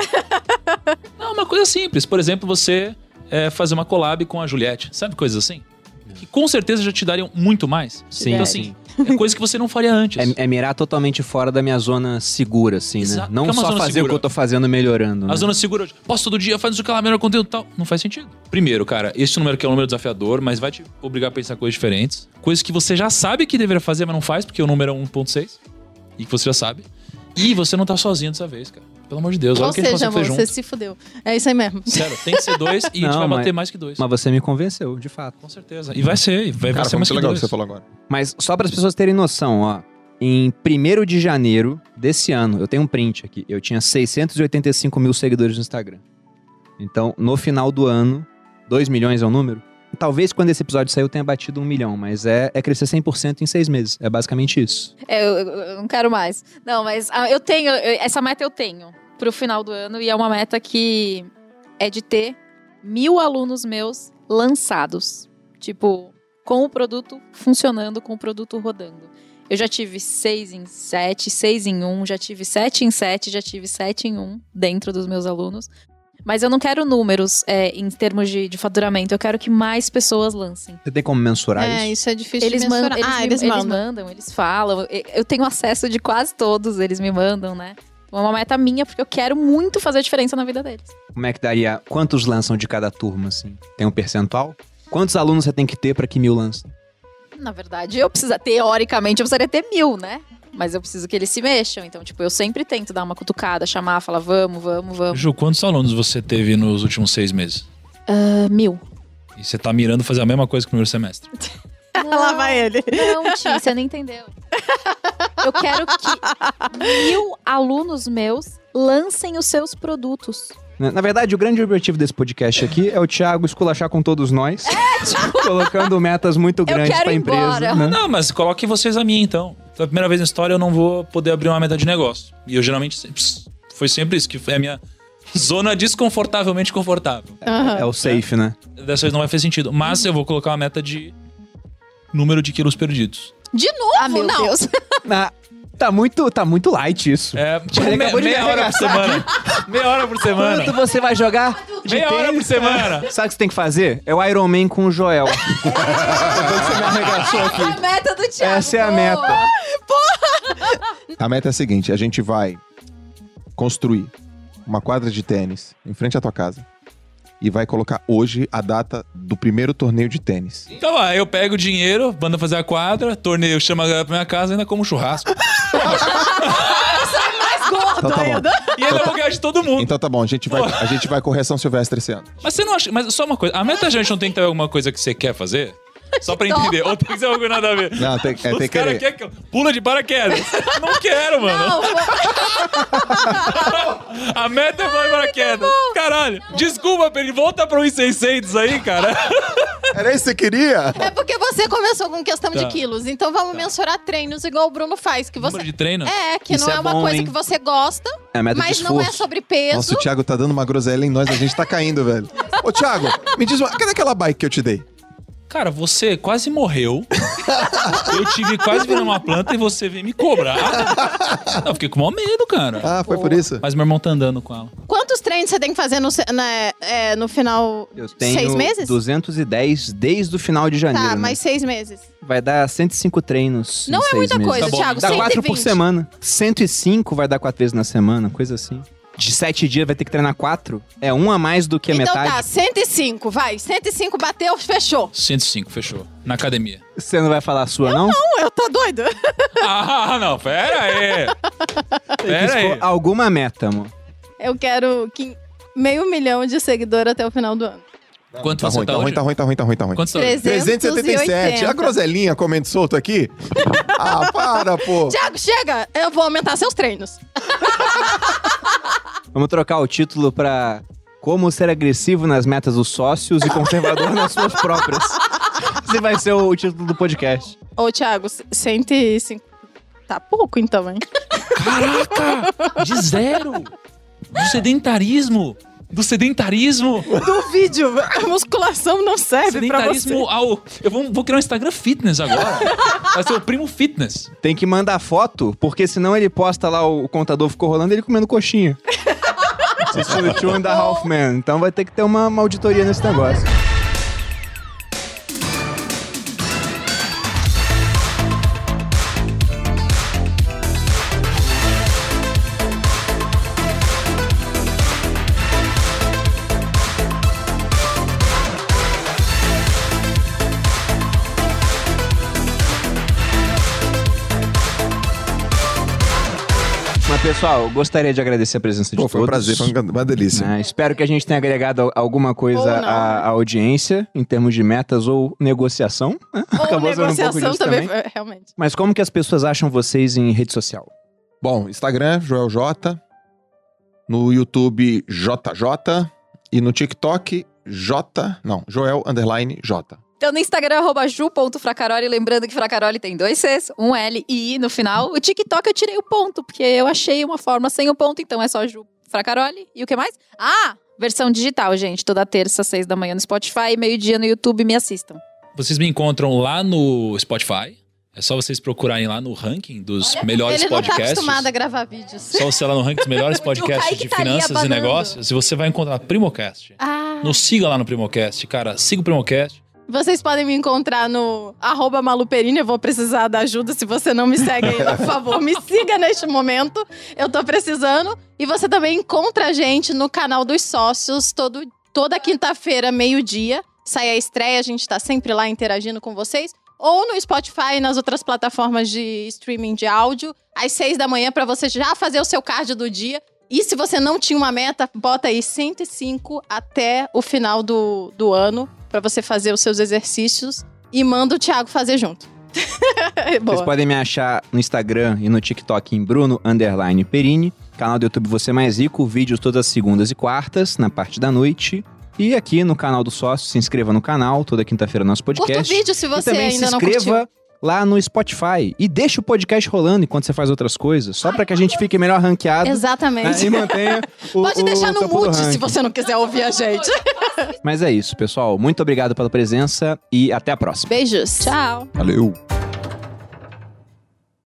Não, uma coisa simples. Por exemplo, você fazer uma collab com a Juliette. Sabe coisas assim? Que com certeza já te dariam muito mais. Sim, então, assim, é coisa que você não faria antes. É mirar totalmente fora da minha zona segura, assim, Exato. né? Não Porque é uma só zona fazer segura. o que eu tô fazendo melhorando. A né? zona segura, posto todo dia, faz o que lá, melhor conteúdo e tal. Não faz sentido. Primeiro, cara, esse número aqui é um número desafiador, mas vai te obrigar a pensar coisas diferentes. Coisas que você já sabe que deveria fazer, mas não faz, porque o número é 1.6. E que você já sabe. E você não tá sozinho dessa vez, cara. Pelo amor de Deus, olha Ou o que a gente seja, consegue fazer você junto. se fudeu. É isso aí mesmo. Sério, tem que ser 2 e a gente Não, vai bater mas- mais que 2. Mas você me convenceu, de fato. Com certeza. E vai ser, vai Cara, ser foi mais muito que legal o 2. que você falou agora. Mas só para as pessoas terem noção, ó. Em 1º de janeiro desse ano, eu tenho um print aqui. Eu tinha 685 mil seguidores no Instagram. Então, no final do ano, 2 milhões é o número? Talvez quando esse episódio sair eu tenha batido 1 milhão, mas é crescer 100% em 6 meses. É basicamente isso. Eu não quero mais. Não, mas eu tenho. Essa meta eu tenho pro final do ano. E é uma meta que é de ter 1.000 alunos meus lançados. Tipo, com o produto funcionando, com o produto rodando. Eu já tive 6 em 7, 6 em 1, já tive 7 em 7, já tive 7 em 1 dentro dos meus alunos. Mas eu não quero números em termos de faturamento. Eu quero que mais pessoas lancem. Você tem como mensurar isso? Isso é difícil Eles de mandam, mensurar. eles Eles mandam. mandam, eles falam. Eu tenho acesso de quase todos, eles me mandam, né? É uma meta minha, porque eu quero muito fazer diferença na vida deles. Como é que daria? Quantos lançam de cada turma, assim? Tem um percentual? Quantos alunos você tem que ter para que 1.000 lancem? Na verdade, teoricamente, eu precisaria ter 1.000, né? Mas eu preciso que eles se mexam. Então, tipo, eu sempre tento dar uma cutucada, chamar, falar, vamos. Ju, quantos alunos você teve nos últimos 6 meses? 1.000. E você tá mirando fazer a mesma coisa que o primeiro semestre. Lá vai ele. Não, Ti, você não entendeu. Eu quero que 1.000 alunos meus lancem os seus produtos. Na verdade, o grande objetivo desse podcast aqui é o Thiago esculachar com todos nós, colocando metas muito grandes quero pra ir empresa. embora. Né? Não, mas coloque vocês a minha, então. Pela primeira vez na história, eu não vou poder abrir uma meta de negócio. E eu geralmente foi sempre isso, que foi a minha zona desconfortavelmente confortável. É o safe, né? Dessa vez não vai fazer sentido. Mas eu vou colocar uma meta de número de quilos perdidos. De novo, Ah, meu não. Deus. Tá muito light isso. Tipo, Ele acabou de meia me hora por semana. Meia hora por semana. Quanto você vai jogar de Meia hora tênis? por semana. Sabe o que você tem que fazer? É o Iron Man com o Joel. Você me arregaçou aqui. A meta do Thiago. Essa é a boa. meta. A meta é a seguinte: a gente vai construir uma quadra de tênis em frente à tua casa e vai colocar hoje a data do primeiro torneio de tênis. Então, aí eu pego o dinheiro, mando fazer a quadra, torneio, chama a galera pra minha casa e ainda como churrasco. Então tá bom. E ainda vou ganhar de todo mundo. Então tá bom, a gente vai correr São Silvestre esse ano. Mas você não acha... Mas só uma coisa. A meta, gente, não tem que ter alguma coisa que você quer fazer? Só pra entender. Ou tem que ser algo nada a ver. Não, tem que Os caras querer. querem que eu pula de paraquedas. Não quero, mano. Não, A meta é pular de paraquedas. Caralho. Desculpa, Pedro. Volta pro 1.600 aí, cara. Era isso que você queria? É porque você começou com questão Tá. de quilos. Então vamos mensurar treinos igual o Bruno faz. Que você... Número de treino? Que Isso não é, é uma bom, coisa hein? que você gosta, É a meta de mas não é esforço. sobre peso. Nossa, o Thiago tá dando uma groselha em nós, a gente tá caindo, velho. Ô, Thiago, me diz cadê aquela bike que eu te dei? Cara, você quase morreu. Eu tive quase virando uma planta e você veio me cobrar. Eu fiquei com o maior medo, cara. Ah, foi por isso? Mas meu irmão tá andando com ela. Quantos treinos você tem que fazer no final? Eu tenho 6 meses? 210 desde o final de janeiro. Tá, né? mas 6 meses. Vai dar 105 treinos. em Não é 6 muita meses. coisa, Tá bom. Thiago. Dá 4 por 120. semana. 105 vai dar 4 vezes na semana, coisa assim. de 7 dias vai ter que treinar 4, é um a mais do que a Então metade. tá, 105, vai. 105 bateu, fechou. 105, fechou. Na academia. Você não vai falar a sua, não? Não, eu tô doida. Ah, não, pera aí. Pera aí. Alguma meta, amor. Eu quero 500 mil de seguidores até o final do ano. Quanto Tá você ruim, tá tá ruim, hoje? tá ruim, tá ruim, tá ruim, tá ruim. Quanto você tá hoje? 377. A groselinha comendo solto aqui? Ah, para, pô. Thiago, chega! Eu vou aumentar seus treinos. Vamos trocar o título pra Como Ser Agressivo nas Metas dos Sócios e Conservador nas Suas Próprias. Esse vai ser o título do podcast. Ô, Thiago, 105. Tá pouco então, hein? Caraca! De 0! Do sedentarismo! Do sedentarismo! Do vídeo, a musculação não serve pra você. Sedentarismo ao... Eu vou criar um Instagram fitness agora. Vai ser o Primo Fitness. Tem que mandar foto, porque senão ele posta lá, o contador ficou rolando, ele comendo coxinha. Assistindo Two and a Half Men. Então vai ter que ter uma auditoria nesse negócio. Mas, pessoal, eu gostaria de agradecer a presença de Pô, todos. foi um prazer, foi uma delícia. Espero que a gente tenha agregado alguma coisa Ou não. à audiência, em termos de metas ou negociação. Né? Ou Acabou sendo um pouco negociação disso também, realmente. Mas como que as pessoas acham vocês em rede social? Bom, Instagram, Joel J. No YouTube, JJ. E no TikTok, Joel_J. Então no Instagram, @ju.fracaroli, lembrando que Fracaroli tem 2 Cs, um L e I no final. O TikTok eu tirei o ponto, porque eu achei uma forma sem o ponto, então é só Ju Fracaroli. E o que mais? Ah, versão digital, gente, toda terça, 6 da manhã no Spotify, meio-dia no YouTube, me assistam. Vocês me encontram lá no Spotify. É só vocês procurarem lá no ranking dos melhores Ele não tá podcasts. acostumado a gravar vídeos. Só você lá no ranking dos melhores podcasts Kaique de tá ali finanças e abanando. negócios. E você vai encontrar Primocast. Ah, Nos siga lá no Primocast, cara. Siga o Primocast. vocês podem me encontrar no @maluperini. Eu vou precisar da ajuda. Se você não me segue ainda, por favor, me siga neste momento. Eu tô precisando. E você também encontra a gente no canal dos sócios toda quinta-feira, meio-dia. Sai a estreia, a gente tá sempre lá interagindo com vocês. Ou no Spotify e nas outras plataformas de streaming de áudio, às 6 da manhã, pra você já fazer o seu cardio do dia. E se você não tinha uma meta, bota aí 105 até o final do ano, pra você fazer os seus exercícios. E manda o Thiago fazer junto. Boa. Vocês podem me achar no Instagram e no TikTok em Bruno_Perini. Canal do YouTube Você Mais Rico, vídeos todas as segundas e quartas, na parte da noite. E aqui no canal do Sócio, se inscreva no canal, toda quinta-feira nosso podcast. Curta o vídeo se E você também ainda se não inscreva curtiu. lá no Spotify. E deixa o podcast rolando enquanto você faz outras coisas, só pra que a gente fique melhor ranqueado. Exatamente. E mantenha o Pode deixar no topo do mute se ranking. você não quiser ouvir a gente. Mas é isso, pessoal. Muito obrigado pela presença e até a próxima. Beijos. Tchau! Valeu.